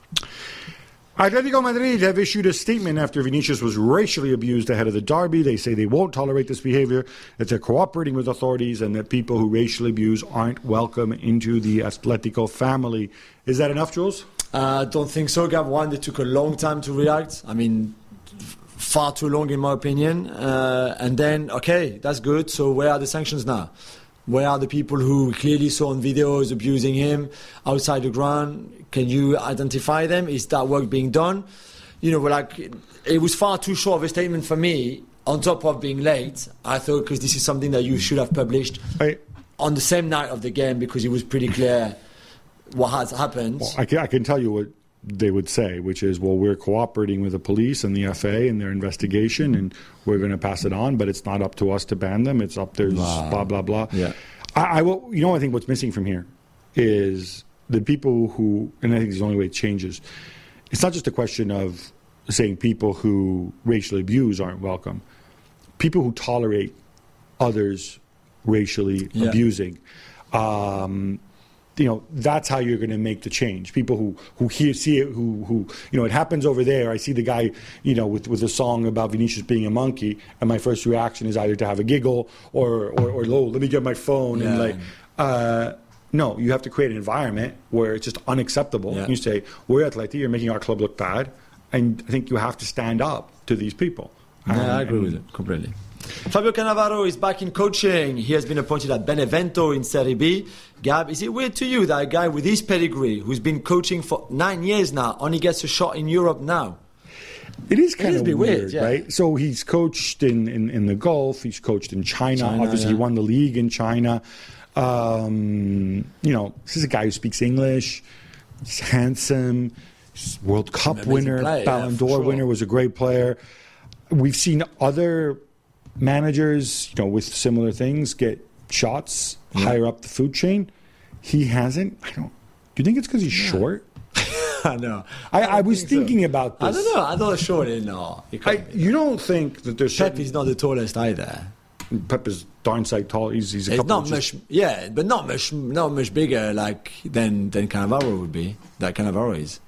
Atletico Madrid have issued a statement after Vinicius was racially abused ahead of the derby. They say they won't tolerate this behavior, that they're cooperating with authorities, and that people who racially abuse aren't welcome into the Atletico family. Is that enough, Jules? I uh, don't think so, Gav. One, they took a long time to react. I mean, f- far too long, in my opinion. Uh, and then, okay, that's good. So where are the sanctions now? Where are the people who clearly saw on videos abusing him outside the ground? Can you identify them? Is that work being done? You know, like, it was far too short of a statement for me, on top of being late. I thought, because this is something that you should have published I, on the same night of the game, because it was pretty clear what has happened. well, I, can, I can tell you what they would say, which is, well, we're cooperating with the police and the F A in their investigation, and we're going to pass it on, but it's not up to us to ban them. It's up to Wow. blah, blah, blah. Yeah. I, I will, you know, I think what's missing from here is the people who, and I think it's the only way it changes, it's not just a question of saying people who racially abuse aren't welcome. People who tolerate others racially Yeah. abusing, um, you know, that's how you're going to make the change. People who who hear, see it, who who you know, it happens over there. I see the guy, you know, with with a song about Vinicius being a monkey, and my first reaction is either to have a giggle or or, or oh, let me get my phone yeah. and like. Uh, no, you have to create an environment where it's just unacceptable. Yeah. You say, we're Atleti, you're making our club look bad, and I think you have to stand up to these people. Yeah, Um, I agree with it completely. Fabio Cannavaro is back in coaching. He has been appointed at Benevento in Serie B. Gab, is it weird to you that a guy with his pedigree, who's been coaching for nine years now, only gets a shot in Europe now? It is kind is a of bit weird, weird, yeah. right? So he's coached in, in, in the Gulf. He's coached in China. China, Obviously, yeah. he won the league in China. Um, you know, this is a guy who speaks English. He's handsome. He's World Cup Amazing winner, player, Ballon yeah, d'Or for sure. winner, was a great player. We've seen other managers, you know, with similar things get shots Yeah. higher up the food chain. He hasn't. I don't. Do you think it's because he's short? I know. I, I was think so. thinking about this. I don't know. I don't sure. No, he I, can't be. you don't think that there's Pep certain- is not the tallest either. Pep is darn sight tall. He's, he's a It's couple not inches- much, yeah, but not much, not much bigger like than than Cannavaro would be. That Cannavaro is.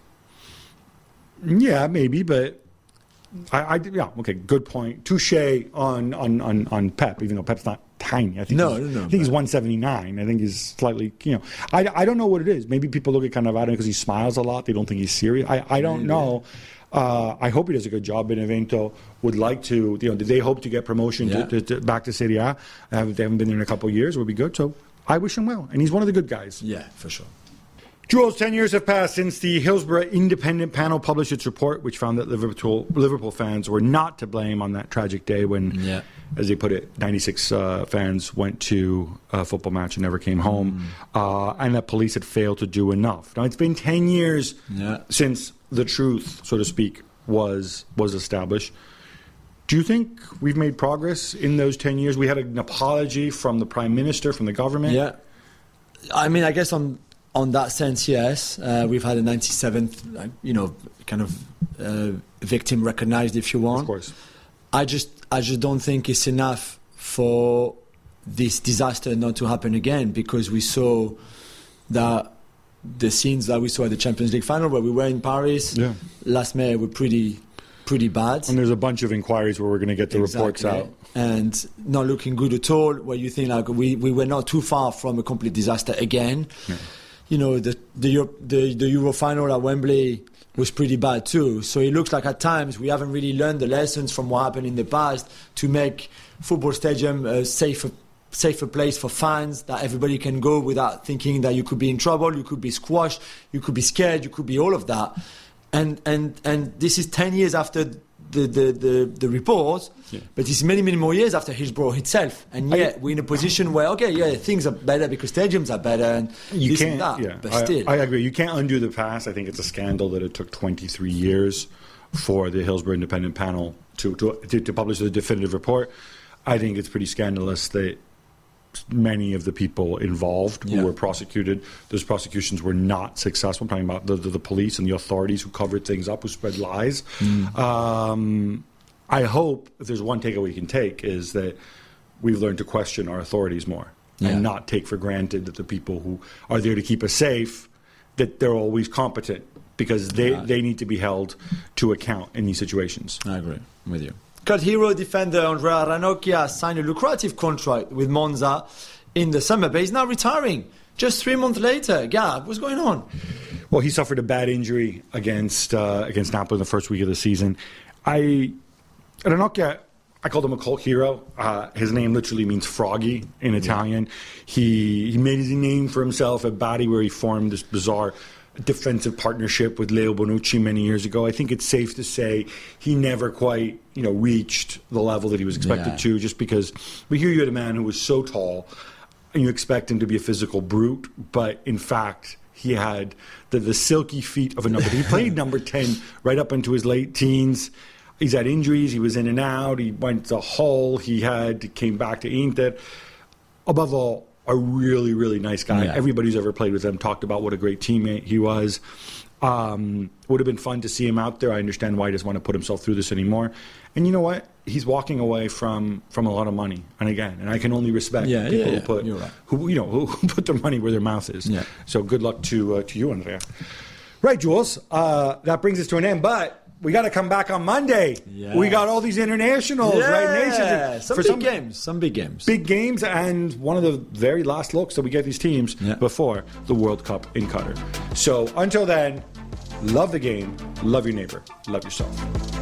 Yeah, maybe, but I, I yeah, okay, good point. Touche on, on, on, on Pep, even though Pep's not tiny. I think No, he's, no, no, I think he's but- one seventy-nine. I think he's slightly, you know, I, I don't know what it is. Maybe people look at Cannavaro because he smiles a lot. They don't think he's serious. I, I don't know. Uh, I hope he does a good job. Benevento would like to, you know, they hope to get promotion Yeah. to, to, to back to Serie A. Uh, they haven't been there in a couple of years. It would be good. So I wish him well. And he's one of the good guys. Yeah, for sure. Jules, ten years have passed since the Hillsborough Independent Panel published its report, which found that Liverpool Liverpool fans were not to blame on that tragic day when, Yeah. as they put it, ninety-six uh, fans went to a football match and never came home, uh, and that police had failed to do enough. Now, it's been ten years Yeah. since the truth, so to speak, was was established. Do you think we've made progress in those ten years? We had an apology from the Prime Minister, from the government. Yeah, I mean, I guess on on that sense, yes, uh, we've had a ninety-seventh, uh, you know, kind of uh, victim recognized, if you want. Of course. I just, I just don't think it's enough for this disaster not to happen again, because we saw that the scenes that we saw at the Champions League final, where we were in Paris Yeah. last May, were pretty, pretty bad. And there's a bunch of inquiries where we're going to get the reports Exactly. out. And not looking good at all, where you think like we, we were not too far from a complete disaster again. Yeah. You know, the the, Euro, the the Euro final at Wembley was pretty bad too. So it looks like at times we haven't really learned the lessons from what happened in the past to make football stadium a safer safer place for fans, that everybody can go without thinking that you could be in trouble, you could be squashed, you could be scared, you could be all of that. And and and this is ten years after the the, the, the report, Yeah. but it's many, many more years after Hillsborough itself. And yet we're in a position where, okay, yeah, things are better because stadiums are better and You this can't. and that. Yeah, But I, still. I agree. You can't undo the past. I think it's a scandal that it took twenty-three years for the Hillsborough Independent Panel to to, to, to publish the definitive report. I think it's pretty scandalous that many of the people involved who Yeah. were prosecuted, those prosecutions were not successful. I'm talking about the, the, the police and the authorities who covered things up, who spread lies. Mm. Um, I hope, if there's one takeaway you can take, is that we've learned to question our authorities more Yeah. and not take for granted that the people who are there to keep us safe, that they're always competent, because they, Right. they need to be held to account in these situations. I agree with you. Cult hero defender Andrea Ranocchia signed a lucrative contract with Monza in the summer, but he's now retiring. Just three months later, Gab, what's going on? Well, he suffered a bad injury against uh, against Napoli in the first week of the season. I Ranocchia, I called him a cult hero. Uh, his name literally means froggy in Italian. He he made his name for himself at Bari, where he formed this bizarre defensive partnership with Leo Bonucci many years ago. I think it's safe to say he never quite, you know, reached the level that he was expected Yeah. to, just because we hear you had a man who was so tall and you expect him to be a physical brute, but in fact he had the, the silky feet of a number. He played number ten right up into his late teens. He's had injuries. He was in and out. He went to Hull. He had came back to Inter. Above all, a really, really nice guy. Yeah. Everybody who's ever played with him talked about what a great teammate he was. Um, would have been fun to see him out there. I understand why he doesn't want to put himself through this anymore. And you know what? He's walking away from, from a lot of money. And again, and I can only respect Yeah, people yeah, who yeah. put You're right. who you know who, who put their money where their mouth is. Yeah. So good luck to uh, to you, Andrea. Right, Jules. Uh, that brings us to an end, but. We got to come back on Monday. Yeah. We got all these internationals, right? Nations. Some For big some games. Some big games. Big games, and one of the very last looks that we get these teams Yeah. before the World Cup in Qatar. So until then, love the game, love your neighbor, love yourself.